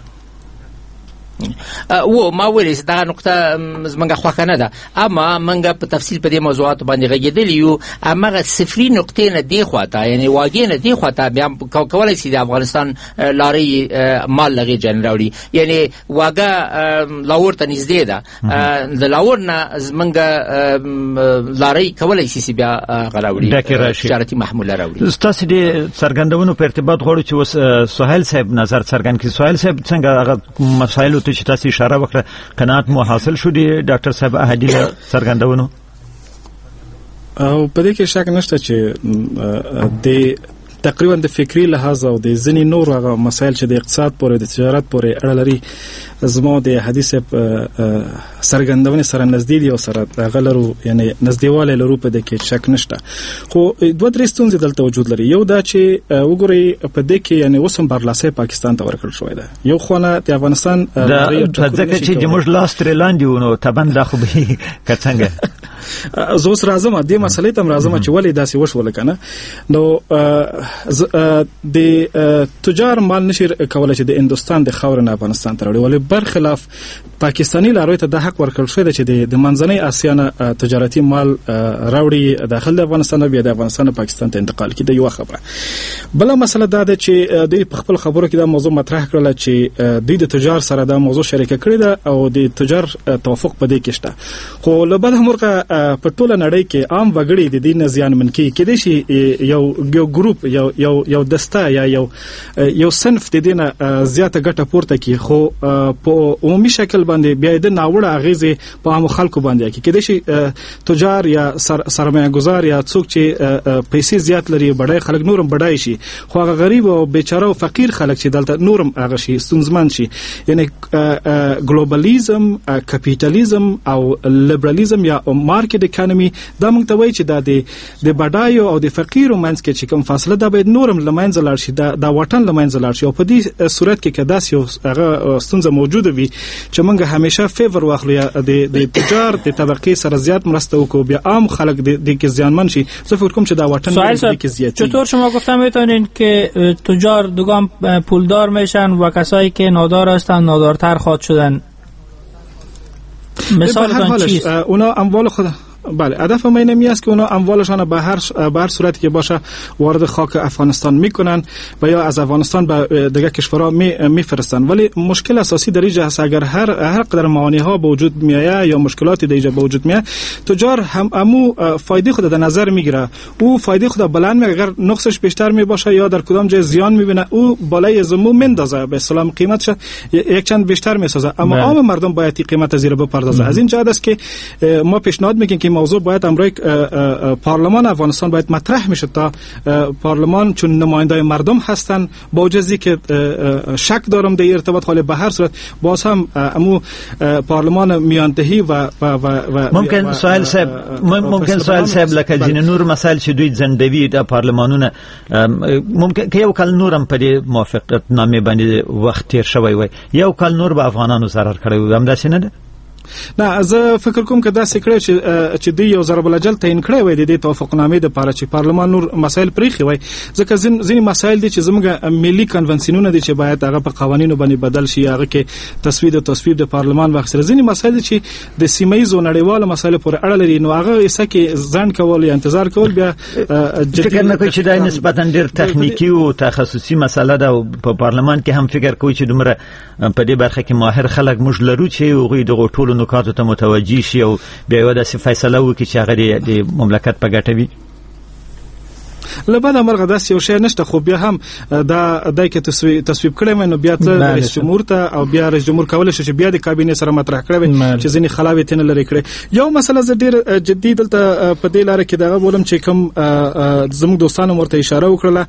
و ما ویل دا نقطه زمونږه خوښه نه ده، اما مونږه په تفصیل په دې موضوعات باندې غږیدلی یو. امغه صفري نقطې نه دی خواته یعنی واګې نه دی خواته بیا کولای شي د افغانستان لارې مال لغې جن راوړي، یعنی واګه لاهور ته نږدې ده، د لاهور نه زمونږه لارې کولای شي بیا غراوړي تجارتي محموله راوړي. تاسو دې څرګندونو په ارتباط غواړو چې اوس سهیل صاحب نظر څرګند کړي. سهیل صاحب څنګه هغه مسایل ته چې تاسو اشاره وکړه قناعت مو حاصل شو دی ډاکټر صاحب احدی څرګندونو؟ او په دې کې شک نشته چې د تقریبا د فکری لحاظ او د ځینې نور هغه مسایل چې د اقتصاد پورې د تجارت پورې اړه لري زمو د حدیث سرګندونې سره نږدې دي او سره غلرو یعنی نږدېواله لرو په دې کې شک نشته. خو دوه درې ستونزې دلته وجود لري. یو دا چې وګورئ په دې کې یعنی اوسم برلاسه پاکستان ته ورکړل شوې ده، یو خونه د افغانستان د ځکه چې موږ لاس تر لاندې ونو تبند خو به کڅنګ زوس راځم د مسلې تم راځم چې ولې داسې وشول کنه. نو د تجار مال نشي کولای چې د هندستان د خاور نه افغانستان ته راوړي، ولې برخلاف پاکستانی لاروی ته د حق ورکړل شوی چې د منځنۍ اسیا نه تجارتي مال راوړي داخل افغانستان او بیا د افغانستان پاکستان ته انتقال کړي. د یو خبره بل مسله دا ده چې د خپل خبرو کې دا موضوع مطرح کړل چې د تجار سره دا موضوع شریک کړی ده او د تجار توافق په دې کې شته. خو له بده مرغه په ټوله نړۍ کې عام وګړي د دې نه زیانمن کیږي، کېدای شي یو یو ګروپ یو یو یو دسته یا یو یو صنف د دې نه زیاته ګټه پورته کوي، خو په عمومي شکل باندې بیا د ناوړه اغیزې په عام خلکو باندې کوي. کېدای شي تجار یا سرمایه گذار یا څوک چې پیسې زیات لري بډای خلک نورم بډای شي، خو هغه غریب او بیچاره او فقیر خلک چې دلته نورم هغه شي ستونزمن شي. یعنی ګلوبالیزم، کپیټالیزم او لیبرالیزم یا مارکیټ اکانومي دا موږ ته وایي چې دا د بډایو او د فقیرو منځ کې چې کوم فاصله دا باید نورم لمنځه لاړ شي، دا دا وطن لمنځه لاړ شي. او په دې صورت کې که داسې یو هغه ستونزه موجوده وي چې موږ همیشه فیور واخلو یا د تجار د طبقې سره زیات مرسته وکړو بیا عام خلک د کې زیانمن شي، زه فکر کوم چې دا وطن د کې زیات. چطور شما گفتم میتونین که تجار دوگام پولدار میشن و کسایی که نادار هستن نادارتر خواهد شدن؟ مثالتان چیست؟ اونا اموال خود بله هدف ما اینمی است که اونا اموالشان به هر به هر صورتی که باشه وارد خاک افغانستان میکنن و یا از افغانستان به دیگه کشورها می میفرستن. ولی مشکل اساسی در اینجا است اگر هر هر قدر معانی ها به وجود میاد یا مشکلاتی در اینجا به وجود میاد، تجار هم امو فایده خود در نظر میگیره، او فایده خود بلند میگه، اگر نقصش بیشتر می باشه یا در کدام جای زیان میبینه او بالای زمو مندازه به اسلام قیمتش یک چند بیشتر میسازه، اما عام مردم باید قیمت زیر بپردازه. از این جهت است که ما پیشنهاد میکنیم که موضوع باید امروی پارلمان افغانستان باید مطرح میشه تا پارلمان چون نماینده مردم هستن با وجودی که شک دارم در ارتباط حال به هر صورت باز هم امو پارلمان میاندهی و و ممکن سوال صاحب ممکن سوال صاحب لکه جن نور مسائل چې دوی ځندوي د پارلمانونه ممکن که یو کال نورم په دې موافقت نامې باندې وخت تیر شوی وي، یو کال نور به افغانانو ضرر کړی وي، هم داسې نه ده؟ نه زه فکر کوم که دا سکړی چې چې دی یو ضرب الاجل تعین کړی وای د دې توافقنامې د لپاره چې پارلمان نور مسایل پریخي وای ځکه ځینې مسایل دي چې زموږ ملي کنونسیونونه دي چې باید هغه په قوانینو باندې بدل شي هغه کې تصویب او تصویب د پارلمان واخسره ځینې مسایل چې د سیمایي او نړیوالو مسایلو پورې اړه لري نو هغه یې کې ځان کول یا انتظار کول بیا فکر نه کوي چې دا نسبتا ډېر تخنیکی او تخصصي مسله ده په پارلمان کې هم فکر کوي چې دومره په دې برخه کې ماهر خلک موږ لرو چې هغوی د ټولو نکاتو ته متوجي شي او بیا یو داسې فیصله وکړي چې هغه د مملکت په ګټه وي. لبدا مرغه داس یو شی نشته خو بیا هم دا دای کې تصویب تصویب کړی مې نو بیا ته رئیس جمهور ته او بیا رئیس جمهور کول شي چې بیا د کابینې سره مطرح کړی چې ځینې خلاوې تنه لري کړی. یو مسله ز ډیر جدي دلته په دې لار کې دا بولم چې کوم زموږ دوستانو ورته اشاره وکړه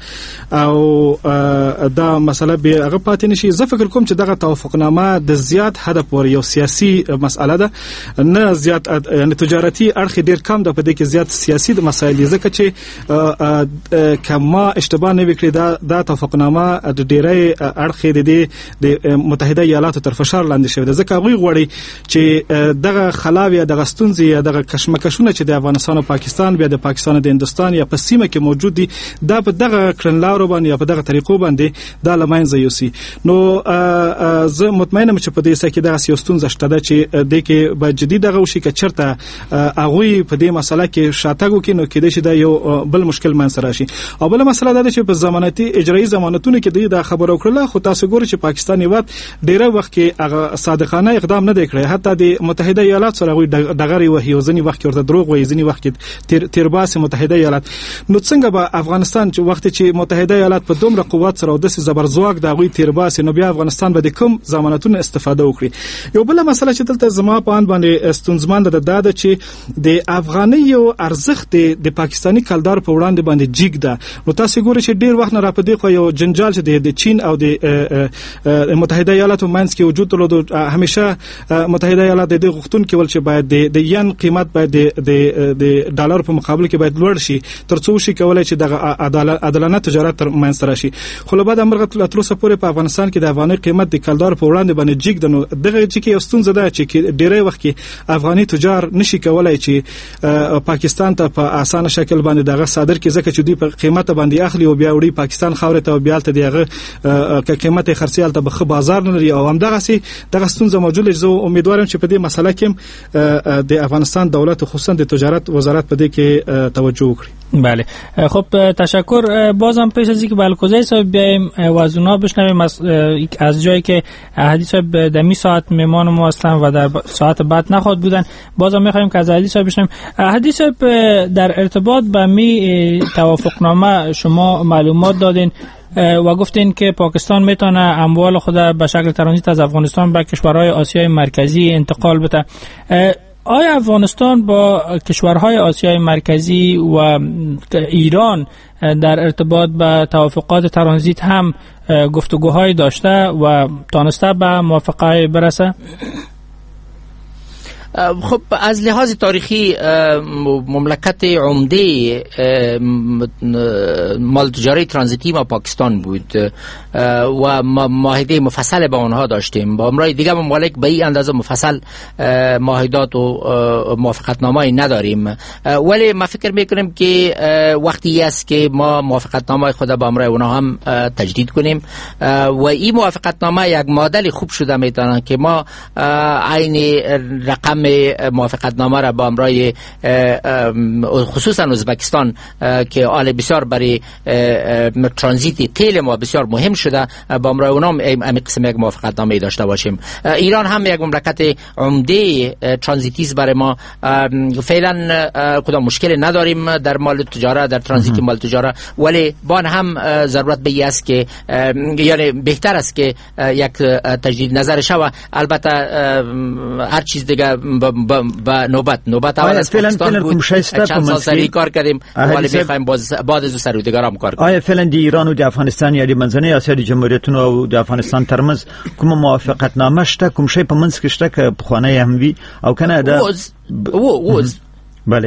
او دا مسله به هغه پاتې نشي. زه فکر کوم چې دغه توافقنامه د زیات حد پورې یو سیاسي مسله ده نه زیات یعنی تجارتي اړخ ډیر کم ده په دې کې زیات سیاسي د مسایل ځکه چې کما اشتباه نه وکړي دا د توافقنامه د ډیری اړخ د متحده ایالاتو تر فشار لاندې شوی ده ځکه غوي غوړي چې دغه خلاوی دغه ستونزې یا دغه کشمکشونه چې د افغانستان او پاکستان بیا د پاکستان او د هندستان یا په سیمه کې موجود دي دا په دغه کړنلارو باندې یا په دغه طریقو باندې دا لمنځه یوسي. نو زه مطمئنه یم چې په دې سکه دغه سیاستونه شته ده چې د کې به جدي دغه وشي که چرته هغه په دې مسله کې شاتګو کې نو کې د یو بل مشکل راشي. او بل مسله دا چې په ضمانتي اجرایي ضمانتونو کې د خبرو کړله خو تاسو ګورئ چې پاکستان یو ډیره وخت کې هغه صادقانه اقدام نه دی کړی حتی د متحده ایالات سره غوي دغه وحي ځنی وخت کې ورته دروغ وایي ځنی وخت کې تیر تیرباس متحده ایالات. نو څنګه به افغانستان چې وخت چې متحده ایالات په دومره قوت سره د زبرځواک د غوي تیرباس نو بیا افغانستان به د کوم ضمانتونو استفاده وکړي. یو بل مسله چې دلته زما په ان باندې استونزمان ده دا چې د افغاني یو ارزښت د پاکستانی کلدار په وړاندې باندې جګ ده. نو تاسو ګورئ چې ډیر وخت نه را پدې خو یو جنجال چې د چین او د متحده ایالاتو منځ کې وجود درلود همیشه متحده ایالات د غوښتون کې ول چې باید د ین قیمت باید د ډالر په مقابل کې باید لوړ شي ترڅو شي کولای چې د عادلانه تجارت تر منځ راشي. خو له بعد امرغه تر اوسه پورې په افغانستان کې د افغاني قیمت د کلدار په وړاندې باندې جګ ده. نو دغه چې کې ستونزه ده چې ډیری وخت کې افغاني تجار نشي کولای چې پاکستان ته په اسانه شکل باندې دغه صادر کې ځکه چې دوی په قیمت باندې اخلي او بیا وړي پاکستان خاورې ته بیا ته دیغه ک قیمت خرڅیال ته به بازار نه لري او هم دغه سي دغه ستونزه موجوده. زه امیدوارم چې په دې مسله کې د افغانستان دولت خصوصا د تجارت وزارت په دې کې توجه وکړي. بله خب تشکر. بازم پیش از اینکه بالکوزی صاحب بیایم وازونا بشنویم از جایی که احدی صاحب در می ساعت مهمان ما هستن و در ساعت بعد نخواهد بودن بازم میخوایم که از احدی صاحب بشنویم. احدی صاحب در ارتباط با می توافقنامه شما معلومات دادین و گفتین که پاکستان میتونه اموال خود به شکل ترانزیت از افغانستان به کشورهای آسیای مرکزی انتقال بده. آیا افغانستان با کشورهای آسیای مرکزی و ایران در ارتباط به توافقات ترانزیت هم گفتگوهای داشته و تانسته به موافقه برسه؟ خب از لحاظ تاریخی مملکت عمده مال تجاری ترانزیتی ما پاکستان بود و معاهده مفصل با آنها داشتیم. با امرای دیگه ممالک به این اندازه مفصل معاهدات و موافقتنامه نداریم ولی ما فکر میکنیم که وقتی است که ما موافقتنامه خود با امرای اونها هم تجدید کنیم و این موافقتنامه یک مدل خوب شده میتونه که ما عین رقم موافقتنامه را با امرای خصوصا ازبکستان که آل بسیار برای ترانزیت تیل ما بسیار مهم شده با امرای اونام این قسم یک موافقتنامه داشته باشیم. ایران هم یک مملکت عمده ترانزیتیست برای ما فعلا کدام مشکل نداریم در مال تجارت در ترانزیت مال تجارت ولی بان هم ضرورت به این است که یعنی بهتر است که یک تجدید نظر شود. البته هر چیز دیگه با نوبت نوبت اول از پاکستان بود چند سال سری کار کردیم ولی میخوایم بعد از سر دیگرام کار کنیم. آیا فعلا دی ایران و د افغانستان یا د منځنۍ اسیا د جمهوریتونو او د افغانستان ترمنځ کوم موافقتنامه شته کوم شی په منځ کې شته که پخوانی هم وي او کنه دا وز وز بله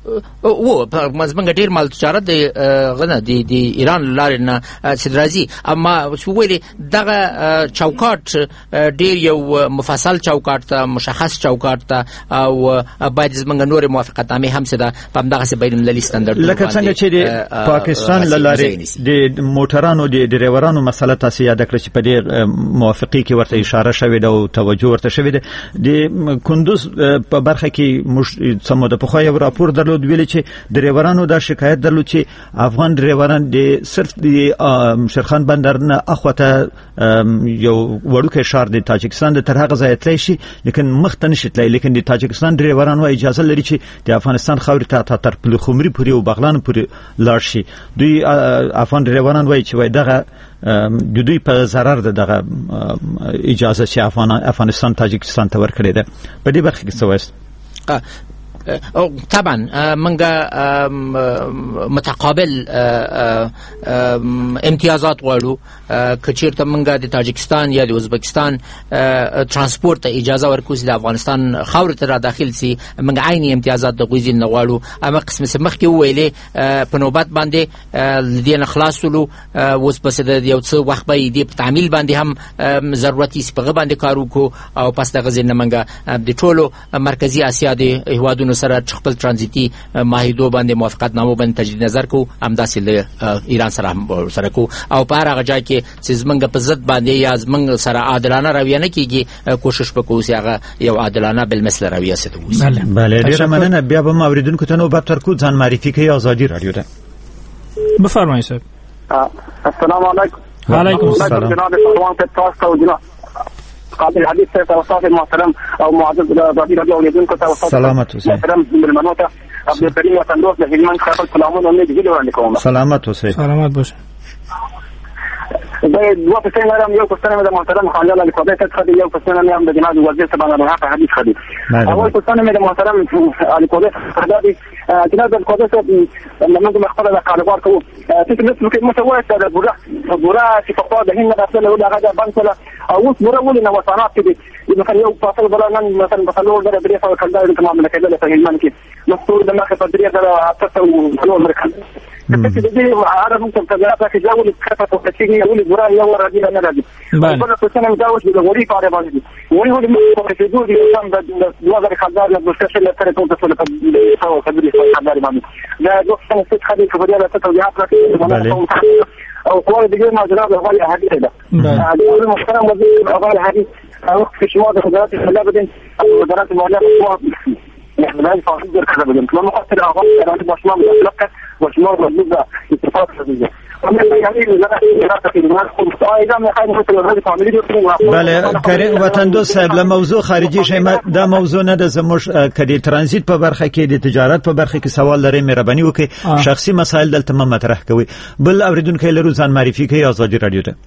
و مزمنګ ډیر مال تجارت د غنه د د ایران لارې نه صدرازي اما ویلي دغه چوکاټ ډیر یو مفصل چوکاټ ته مشخص چوکاټ ته او باید زمنګ نور موافقتنامه هم سره په دغه سه بین المللي ستاندرد لکه څنګه چې د پاکستان لارې د موټرانو د ډرایورانو مسله تاسو یاد کړئ چې په دې موافقي کې ورته اشاره شوې ده او توجه ورته شوې ده د کندوز په برخه کې موږ سمو د پخوای راپور درلود ویل چې ډرایورانو دا شکایت درلود چې افغان ډرایوران د صرف د شرخان بندر نه اخوته یو وړوکی شهر د تاجکستان د تر هغه ځای تللی شي لیکن مخ ته نشي تللی لیکن د تاجکستان ډرایورانو اجازه لري چې د افغانستان خاورې ته تر پلخمري پورې او بغلان پورې لاړ شي. دوی افغان ډرایوران وایي چې وای دغه د دوی په ضرر ده دغه اجازه چې افغان افغانستان تاجکستان ته ورکړي ده. په دې برخه کې څه وایي؟ او طبعا منګه متقابل امتیازات غواړو کچیرته منګه د تاجکستان یا د ازبکستان ترانسپورت ته اجازه ورکوي د افغانستان خاور ته را داخل سي منګه عیني امتیازات د غوښتل نه غواړو اما قسم سمخ کې ویلې په نوبت باندې لدین خلاصولو اوس پس د یو څو وخت به د تعمیل باندې هم ضرورتي سپغه باندې کار وکړو او پس د غزل منګه د ټولو مرکزی اسیا د هوادونو سره خپل ترانزیتي معاهدو باندې موافقتنامه باندې تجدید نظر کو همداسې له ایران سره هم سره کو او په هغه ځای کې چې زمنګ په ضد باندې یا زمنګ سره عادلانه رویه نه کیږي کوشش وکړو چې هغه یو عادلانه بالمثل رویه ستو وي. بله ډیره مننه. بیا به اوریدونکو ته نو بهتر کو ځان معرفي کوي آزادي رادیو ده. بفرمایئ صاحب. السلام علیکم. وعلیکم السلام. جناب سلام په تاسو او جناب قابل حديث سيد استاذ المحترم او معزز راديو راديو اوریدونکو ته سلامت اوسئ. محترم بالمنو ته عبد الكريم وطندوس له هلمند څخه سلامونه امید دې وړاندې کوم. سلامت اوسئ. سلامت باشه. دا دوه پسنه لرم یو پسنه د محترم خانجان علی قادر څخه دی یو پسنه هم د جناب وزیر صاحب نه په حدیث خدي. اول پسنه مې د محترم علی قادر څخه دی جناب علی قادر صاحب موږ مخبره د کاروبار کوو چې نسبت کې متوسط د بوره بوره چې په خوا د هند راځي له هغه باندې کله او اوس بوره ولې نو وطنات کې دي مثلا یو فاصله بل نن مثلا په څلور درې درې سو کال د تمام کېدل په هلمند کې نو ټول د مخه په درې درې اته او څلور مرکز چې د دې عرب ممکن تجارت کې جوړ کړه په تشکیل یو بوره یو راځي نه راځي بل څه څنګه دا وځي د غوړي کار باندې وایي هغه مو په دې دوه دي چې د دوه غیر خدای د مستشفى له طرف ته څه په څه خبرې خدای باندې دا دوه څه څه خدای خبرې له څه توضیحات راکړي او قواعد دي ما جناب غوړي حدیث ده دا محترم وزیر غوړي حدیث او في شمال خدمات الملاذ او وزارات الماليه يعني لا يفعل ذلك كذا بدون ما مقصر أغلب يعني بشمال مطلقة وشمال مطلقة اتفاق خارجية. بله کریم وطندوس صاحب له موضوع خارجي شیمه دا موضوع نه د زموږ کدي ترانزیت په برخه کې د تجارت په برخه کې سوال لري مهرباني وکړئ شخصي مسایل دلته مطرح کوي. بل اوریدونکو لرو ځان معرفي کوي آزادي رادیو ته.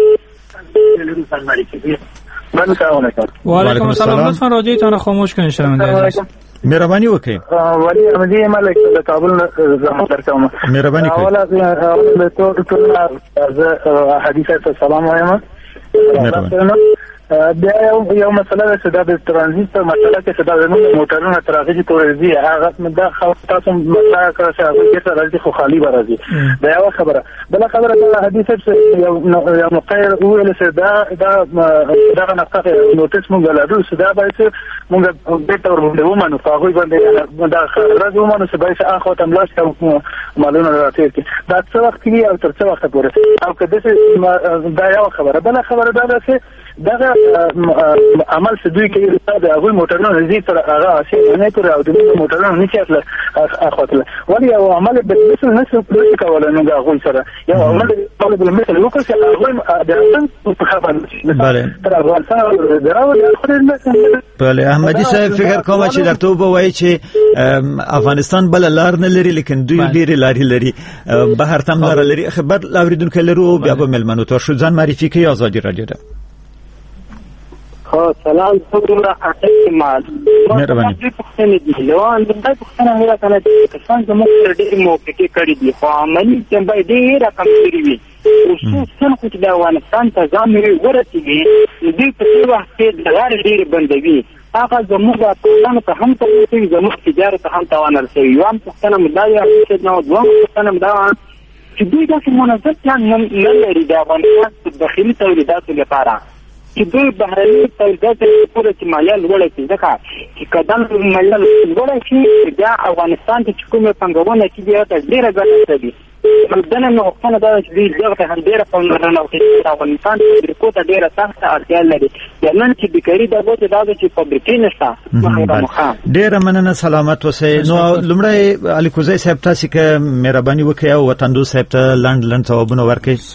وعلیکم السلام. لطفا رادیوتان خاموش کنید شنونده عزیز. مهرباني وکړئ. ولی امدی ملک د کابل زحمت درکوم. مهرباني وکړئ. اوله د ټول ټول حدیث ته سلام وایم. مهرباني. بیا یو یو مسله ده چې د ترانزیت په مسله کې چې د موټرونو ترافیکي تورزي هغه د تاسو مطلع کړی چې هغه کې راځي خو خالی به راځي. دا یو خبره. بل خبره د حدیث چې یو یو مقیر ویل چې دا دا دا نقطه نوټیس مونږ لرو چې دا باید مونږ د تور ومنو په هغه باندې دا راځو ومنو چې باید اخو ته ملاش معلومه راځي. دا څه وخت کې او تر څه وخت پورې او کله چې دا یو خبره. بل خبره دا ده چې دغه عمل چې دوی کوي د هغوی موټرونو زی تر هغه اصلي نه تر او د موټرونو نه چاتله اخوتله ولی او عمل به مثل نسو پروژه کوله نو هغوی سره یو عمل په بل مثل وکړي چې هغوی د اصل په خبره بله تر هغه سره دراوي بله احمدي صاحب فکر کوم چې درته وایي چې افغانستان بل لار نه لري لیکن دوی ډېر لاري لري بهر تم لار لري. خبر اوریدونکو لرو بیا به ملمنو تر شو ځان معرفي کوي آزادي رادیو ده. خو سلام څنګه راځي مال مهرباني. د پښتنې دی لوان د پښتنه هغه کنه چې څنګه موږ ډېر موقع کې کړی دی خو عملي چې باید ډېر کم کړی وي خصوصا خو چې د افغانستان ته ځان ورسېږي دوی په دې وخت کې د لارې ډېرې بندوي. هغه زموږ افغانانو ته هم تاوان زموږ تجارت ته هم تاوان رسوي. یوه پوښتنه مو دا وه نو دوهم پوښتنه مو دا وه چې دوی داسې منظم پلان نه لري د افغانستان د داخلي تولیداتو لپاره چې دوی بهرني تولیداتو پورې چې مالیه لوړه کړي. ځکه چې قدم مالیه لوړه کړي بیا افغانستان ته چې کومې پانګونه کېږي هغه ته ډېره ګټه رسوي. دنه نو غوښتنه دا ده چې دوی دغه ته هم ډېره پاملرنه وکړي. افغانستان فابریکو ته ډېره سخته اړتیا لري. د نن چې بیکاري دا وجه دا ده چې فابریکې نشته. ډېره مننه، سلامت اوسئ. نو لومړی علي کوزی صاحب تاسې که مهرباني وکړئ او وطندوز صاحب ته لنډ لنډ ځوابونه ورکړئ.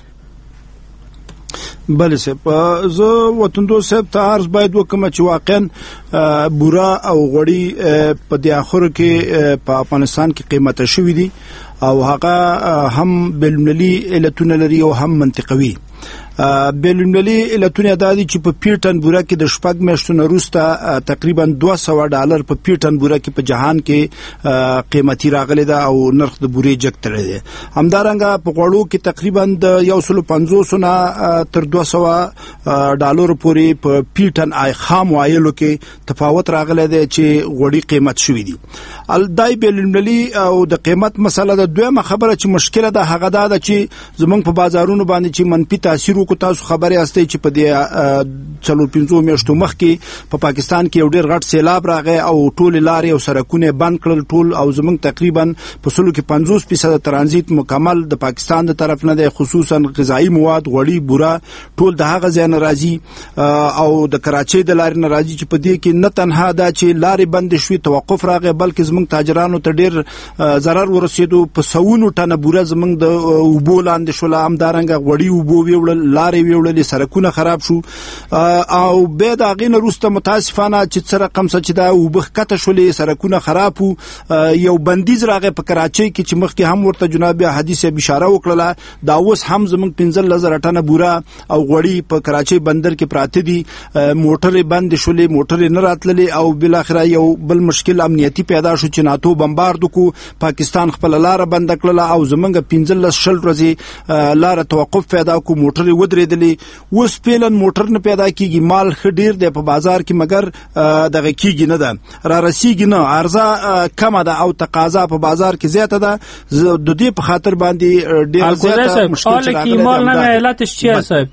بله صاحب، زه وطندوز صاحب ته عرض باید وکړم چې واقعا بوره او غوړي په دې اخرو کې په افغانستان کې قیمته شوي دي او هغه هم بین‌المللي علتونه لري او هم منطقوي. بین‌المللي علتونه دا دي چې په پیټن بوره کې د شپږ میاشتو نه وروسته تقریبا دوه سوه ډالر په پیټن بوره کې په جهان کې قیمتي راغلی ده او نرخ د بورې جګ تړلی دی. همدارنګه په غوړو کې تقریبا د یو سلو پنځوسو نه تر دوه سوه ډالرو پورې په پیټن آی خام وایلو کې تفاوت راغلی دی چې غوړي قیمت شوي دي. دای بین‌المللي او د قیمت مسله ده. دویمه خبره چې مشکله ده هغه دا ده چې زمونږ په بازارونو باندې چې منفي تاثیر کو تاسو خبرې استئ چې په دې څلور پنځو میاشتو مخکې په پاکستان کې یو ډېر غټ سیلاب راغی او ټول لارې او سړکونه بند کړل ټول او زمونږ تقریبا په سلو کې پنځوس فیصد ترانزیت مکمل د پاکستان د طرف نه دی، خصوصا غذایی مواد غوړي بوره ټول د هغه ځای نه راځي او د کراچۍ د لارې نه راځي چې په دې کې نه تنها دا چې لارې بند شوي توقف راغی بلکې زمونږ تاجرانو ته ډېر ضرر ورسېدو. په سوونو ټنه بوره زمونږ د اوبو لاندې شوله، همدارنګه غوړي اوبو ویوړل، لارې ویوړلې، سړکونه خراب شو او بیا د هغې نه وروسته متاسفانه چې څه رقم څه چې دا اوبه ښکته شولې، سړکونه خراب وو. یو بندیز راغی په کراچۍ کې چې مخکې هم ورته جناب حدیث صاحب اشاره وکړله. دا اوس هم زمونږ پنځلس زره ټنه بوره او غوړي په کراچۍ بندر کې پراته دي. موټرې بندې شولې، موټرې نه راتللې او بالاخره یو بل مشکل امنیتي پیدا شو چې ناتو بمبارد وکړو، پاکستان خپله لاره بنده کړله او زمونږ پنځلس شل ورځې لاره توقف پیدا کړو، موټرې ودرېدلې. اوس فعلا موټر نه پیدا کېږي، مال ښه ډېر دی په بازار کې مګر دغه کېږي نه ده، را رسېږي نه، عرضه کمه ده او تقاضا په بازار کې زیاته ده. د دې په خاطر باندې ډېر زیاته مشکل چې راغلی.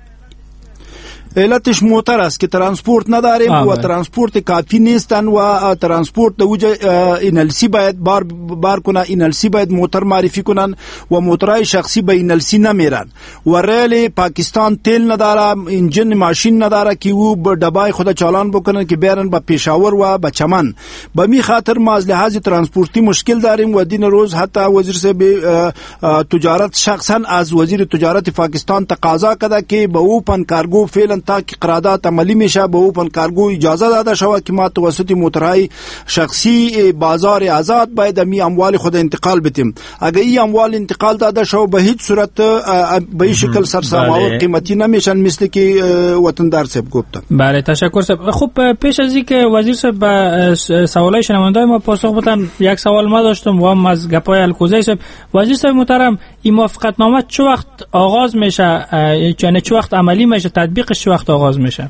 علتش موتر است که ترانسپورت نداریم و ترانسپورت کافی نیستن و ترانسپورت دوجه اینلسی باید بار بار کنه، اینلسی باید موتر معرفی کنن و موترهای شخصی به اینلسی نمیرن و ریل پاکستان تیل نداره، انجن ماشین نداره که او به دبای خود چالان بکنن که بیارن به پېښور و به چمن. به می خاطر ما از لحاظ ترانسپورتی مشکل داریم و دین روز حتی وزیر صاحب تجارت شخصا از وزیر تجارت پاکستان تقاضا کرده که به اوپن کارگو فعلا تا که قرارداد عملی میشه به اوپن کارگو اجازه داده شود که ما توسط موترهای شخصی بازار آزاد باید می اموال خود انتقال بدیم. اگر این اموال انتقال داده شود به هیچ صورت به این شکل سرسام‌آور قیمتی نمیشن مثل که وطندار صاحب گفت. بله تشکر صاحب. خب پیش از اینکه وزیر صاحب به سوالای شنوندگان ما پاسخ بدن، یک سوال ما داشتم و هم از گپای الکوزی صاحب. وزیر صاحب محترم، این موافقتنامه چه وقت آغاز میشه؟ یعنی چه وقت عملی میشه؟ تطبیقش چه وقت آغاز میشه؟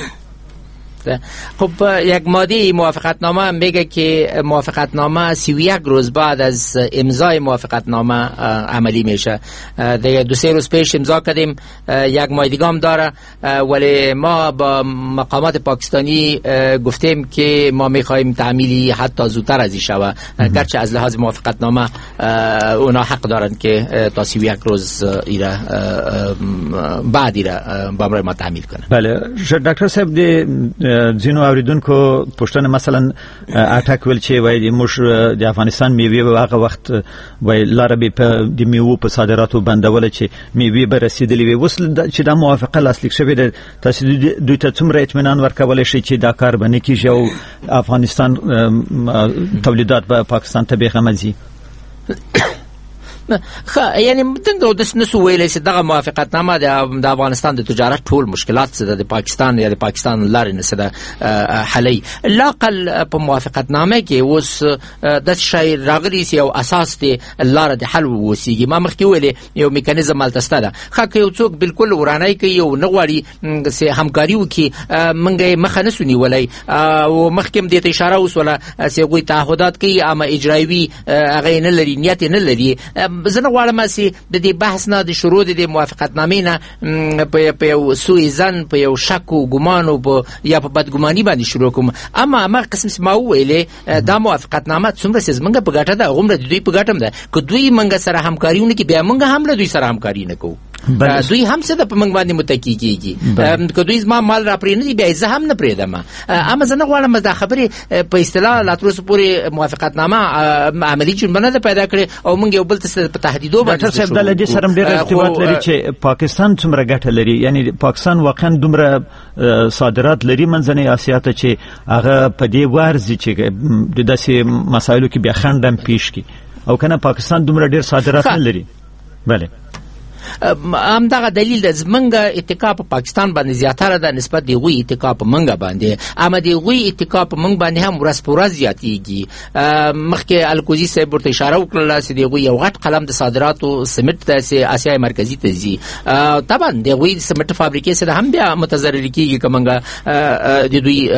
خب یک ماده موافقتنامه میگه که موافقتنامه سی و یک روز بعد از امضای موافقتنامه عملی میشه. دیگه دو سه روز پیش امضا کردیم، یک ماه دیگه هم داره، ولی ما با مقامات پاکستانی گفتیم که ما میخوایم تعمیلی حتی زودتر از این شوه، گرچه از لحاظ موافقتنامه اونا حق دارن که تا سی و یک روز ایره بعد ایره با امر ما تعمیل کنن. بله ډاکټر صاحب دی ځینو اوریدونکو پوښتنه مثلا اټاک ویل چې وایي موږ د افغانستان میوې به هغه وخت وایي لاره به په د میوو په صادراتو بندول چې میوې به رسیدلې وي. اوس چې دا موافقه لاسلیک شوې ده، تاسو دوی ته څومره اطمینان ورکولی شئ چې دا کار به نه کېږي او افغانستان تولیدات به پاکستان ته بېغمه ځي؟ یعنی څنګه د نسو ویلې چې دغه موافقتنامه د افغانستان د تجارت ټول مشکلات څه د پاکستان یا د پاکستان لارې نه څه حلي لاقل په موافقتنامه کې اوس د شای راغلي یو اساس دی لار د حل وسیږي. ما مخکې ویلې یو میکانیزم التسته ده خو یو څوک بالکل ورانای کوي یو نغواړي چې همکاري وکړي منګه مخه نه سني ولای او مخکې د اشاره وسوله چې غوي تعهدات کوي اما اجرایوي هغه نه لري نیت نه لري. زه نه غواړم چې د دې بحث نه د شروع د موافقتنامې نه په یو سوء ظن په یو شک او ګمان او یا په بدګماني باندې شروع کوم. اما ما قسم ما ویلې دا موافقتنامه څومره چې زمونږ په ګټه ده غومره د دوی په ګټه ده که دوی منګه سره همکاري ونه کې بیا منګه هم له دوی سره همکاري نه کوو دوی هم څه د په منګ باندې متکی کیږي که دوی زما مال را پرې نه دی بیا زه هم نه پرېدم. اما زه نه غواړم دا خبرې په اصطلاح لا تر اوسه پورې موافقتنامه عملي جنبه پیدا کړي او موږ یو بل ته په تهدیدو باندې ډاکټر صاحب د دې سره ډېر ارتباط لري چې پاکستان څومره ګټه لري یعنی پاکستان واقعا دومره صادرات لري منځنۍ اسیا ته چې هغه په دې ورزي چې د داسې مسایلو کې بیا خندم پیش کی او کنه پاکستان دومره ډېر صادرات نه لري. بله هم دغه دلیل د زمنګ اتکا په پاکستان باندې زیاتره ده نسبت دی غوي اتکا په منګه باندې اما دی غوي اتکا په منګ باندې هم ورس پورا زیاتیږي. مخکې الکوزي صاحب ورته اشاره وکړه چې دی غوي یو غټ قلم د صادراتو سمټ ته سي اسیا مرکزی ته زی طبعا دی غوي سمټ فابریکې سره هم بیا متضرر کیږي کومنګ د دوی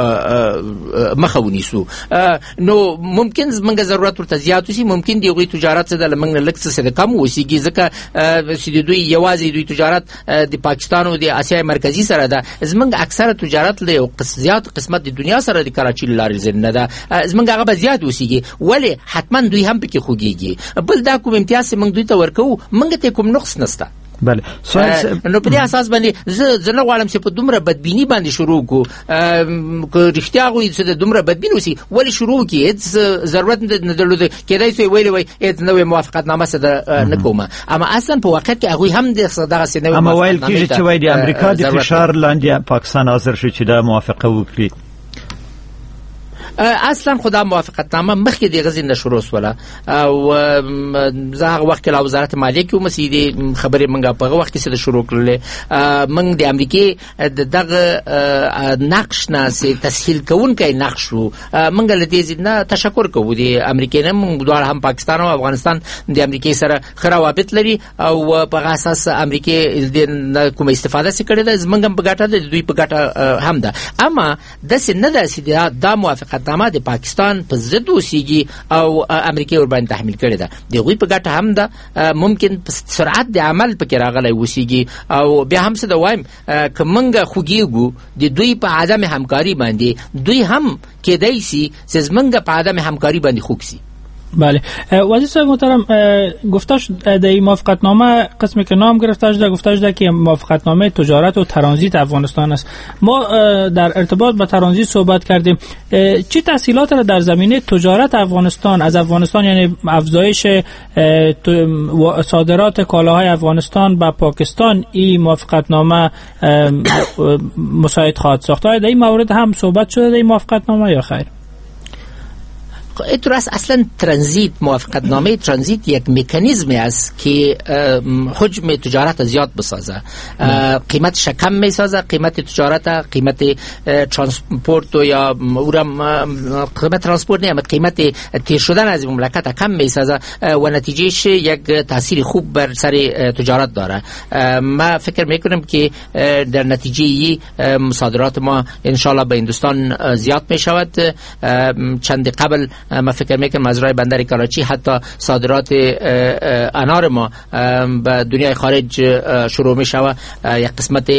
مخاوني سو نو ممکن زمنګ ضرورت ورته زیات وسی ممکن دی غوي تجارت سره لمنګ لکس سره کم وسیږي ځکه چې دوی یوازې دوی تجارت د پاکستان او د اسیا مرکزی سره ده. زمنګ اکثره تجارت له زیات قسمت د دنیا سره د کراچي لارې زنده ده زمنګ هغه زیات وسیږي ولی حتما دوی هم پکې خوږيږي بل دا کوم امتیاز موږ دوی ته ورکو موږ ته کوم نقص نشته. بله سوال نو په دې اساس باندې زه زه نه غواړم چې په دومره بدبینی باندې شروع کو که رښتیا غوي چې د دومره بدبین وسی ولی شروع کی هیڅ ضرورت نه درلوده کېدای شي ویلې وای هیڅ نوې موافقتنامه سره نه کومه اما اصلا په واقع کې هغه هم دغه سنوي اما ویل کېږي چې وای د امریکا د فشار لاندې پاکستان حاضر شو چې دا موافقه وکړي. اصلا خدا موافقتنامه مخکې د غزین شروع وسوله او زه هغه وخت له وزارت مالیه کې مسیدي خبرې منګه په هغه وخت کې سره شروع کړلې منګ د امریکای دغه نقش نه سي تسهیل کوونکی نقش وو منګ له دې نه تشکر کوو د امریکای نه موږ دوه هم پاکستان او افغانستان د امریکای سره خروابط لري او په اساس امریکای د کوم استفاده سکړه د زمنګم په ګټه د دوی په ګټه هم ده. اما د سینه د سیده د موافقت نامه د پاکستان په ضد وسیږي او امریکای ور باندې تحمیل کړی ده د غوی په ګټه هم ده ممکن په سرعت د عمل پکې راغلی وسیږي او بیا هم څه د وایم کومنګ خوګیګو د دوی په عدم همکاري باندې دوی هم کېدای شي چې زمنګ په عدم همکاري باندې خوکسي. بله وزیر صاحب محترم گفته شد در این موافقتنامه قسمی که نام گرفته شده گفته شده که موافقتنامه تجارت و ترانزیت افغانستان است. ما در ارتباط با ترانزیت صحبت کردیم چه تسهیلات را در زمینه تجارت افغانستان از افغانستان یعنی افزایش صادرات کالاهای افغانستان به پاکستان این موافقتنامه مساعد خواهد ساخت؟ آیا در این مورد هم صحبت شده در این موافقتنامه یا خیر؟ اینطور است اصلا ترانزیت موافقتنامه ترانزیت یک مکانیزمی است که حجم تجارت زیاد بسازه قیمتش کم میسازه قیمت تجارت قیمت ترانسپورت یا قیمت ترانسپورت نه قیمت تیر شدن از مملکت کم میسازه و نتیجهش یک تاثیر خوب بر سر تجارت داره. ما فکر میکنم که در نتیجه صادرات ما ان شاء الله به هندوستان زیاد میشود. چند قبل ما فکر میکنم از راه بندر کراچی حتی صادرات انار ما به دنیای خارج شروع میشوه. یک قسمت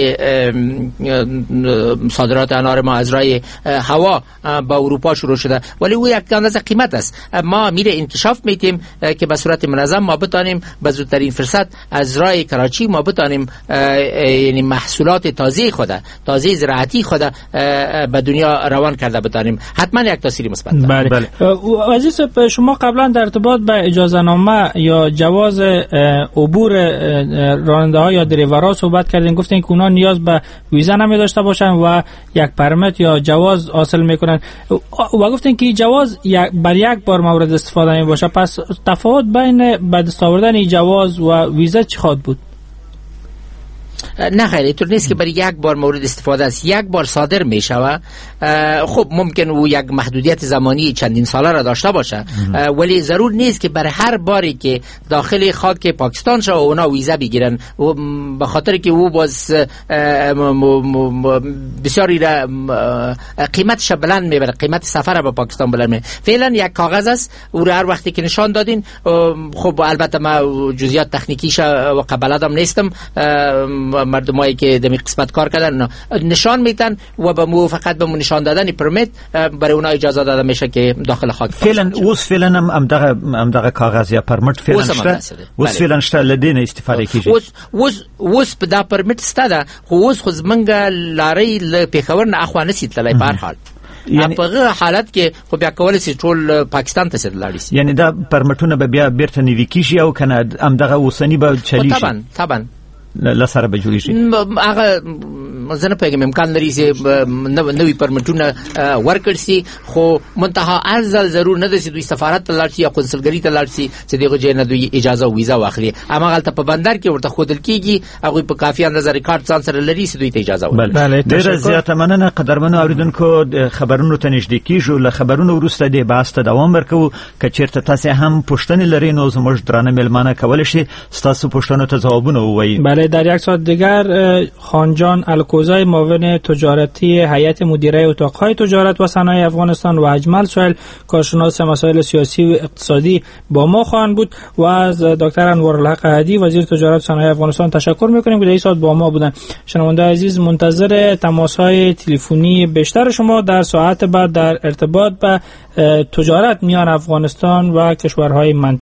صادرات انار ما از راه هوا به اروپا شروع شده ولی او یک اندازه قیمت است. ما میره انکشاف میتیم که به صورت منظم ما بتانیم به زودترین فرصت از راه کراچی ما بتانیم یعنی محصولات تازه خود تازه زراعتی خود به دنیا روان کرده بتانیم. حتما یک تاثیر مثبت داره. بله. عزیز شما قبلا در ارتباط به اجازه نامه یا جواز عبور راننده ها یا دریورها صحبت کردین، گفتین که اونا نیاز به ویزا نمی داشته باشن و یک پرمیت یا جواز حاصل میکنن و گفتین که جواز بر یک بار مورد استفاده می باشه. پس تفاوت بین به دست آوردن جواز و ویزا چی خواهد بود؟ نه خیلی اینطور نیست که برای یک بار مورد استفاده است. یک بار صادر می شود، خب ممکن او یک محدودیت زمانی چندین ساله را داشته باشه، ولی ضرور نیست که برای هر باری که داخل خاک پاکستان شود اونا ویزا بگیرن، به خاطر که او باز بسیاری را قیمتش بلند میبره، قیمت سفر به پاکستان بلند میبره. فعلا یک کاغذ است، او را هر وقتی که نشان دادین، خب البته ما جزئیات تکنیکیش و قبلتم نیستم، مردمایی که دمی قسمت کار کردن نشان میدن و به مو فقط به نشان دادن پرمیت برای اونا اجازه داده میشه که داخل خاک فعلا اوس فعلا هم دغه هم دغه کاغذ یا پرمیت فعلا شته، اوس فعلا شته لدین استفاده کیږي. اوس اوس اوس په دا پرمیت ستاده، خو اوس خو زمونږ لارې له پیښور نه اخوانه سیتلای په هر حال، یعنی په حالت کې خو بیا کولای شي ټول پاکستان ته لاړ شي. یعنی دا پرمیټونه به بیا بیرته نیوي کیږي او کنه هم دغه اوسنی به چلی شي. طبعا طبعا لسره به جوړیږي. هغه زنه پیغام امکان لري چې نوې پرمټونه ورکړ شي، خو منتها ارزل ضرور نه ده چې دوی سفارت ته لاړ شي یا قونسلګری ته لاړ شي چې دغه ځای نه دوی اجازه او ویزا واخلي. اما غلطه په بندر کې ورته خودل کیږي، هغه په کافي اندازه ریکارډ ځان سره لري چې دوی ته اجازه ورکړي. بله ډیره زیاته مننه قدرمنو اوریدونکو، خبرونو ته نږدې کیږو. له خبرونو وروسته د بحث ته دوام ورکوو. که چیرته تاسو هم پوښتنې لرئ نو زموږ درانه ملمانه کولی شي تاسو پوښتنو ته ځوابونه ووایي. بله در یک ساعت دیگر خانجان الکوزای معاون تجارتی هیئت مدیره اتاقهای تجارت و صنایع افغانستان و اجمل سهیل کارشناس مسائل سیاسی و اقتصادی با ما خواهند بود و از دکتر انوارالحق هدی وزیر تجارت و صنایع افغانستان تشکر میکنیم که در این ساعت با ما بودن. شنونده عزیز منتظر تماس‌های تلفنی بیشتر شما در ساعت بعد در ارتباط با تجارت میان افغانستان و کشورهای منطقه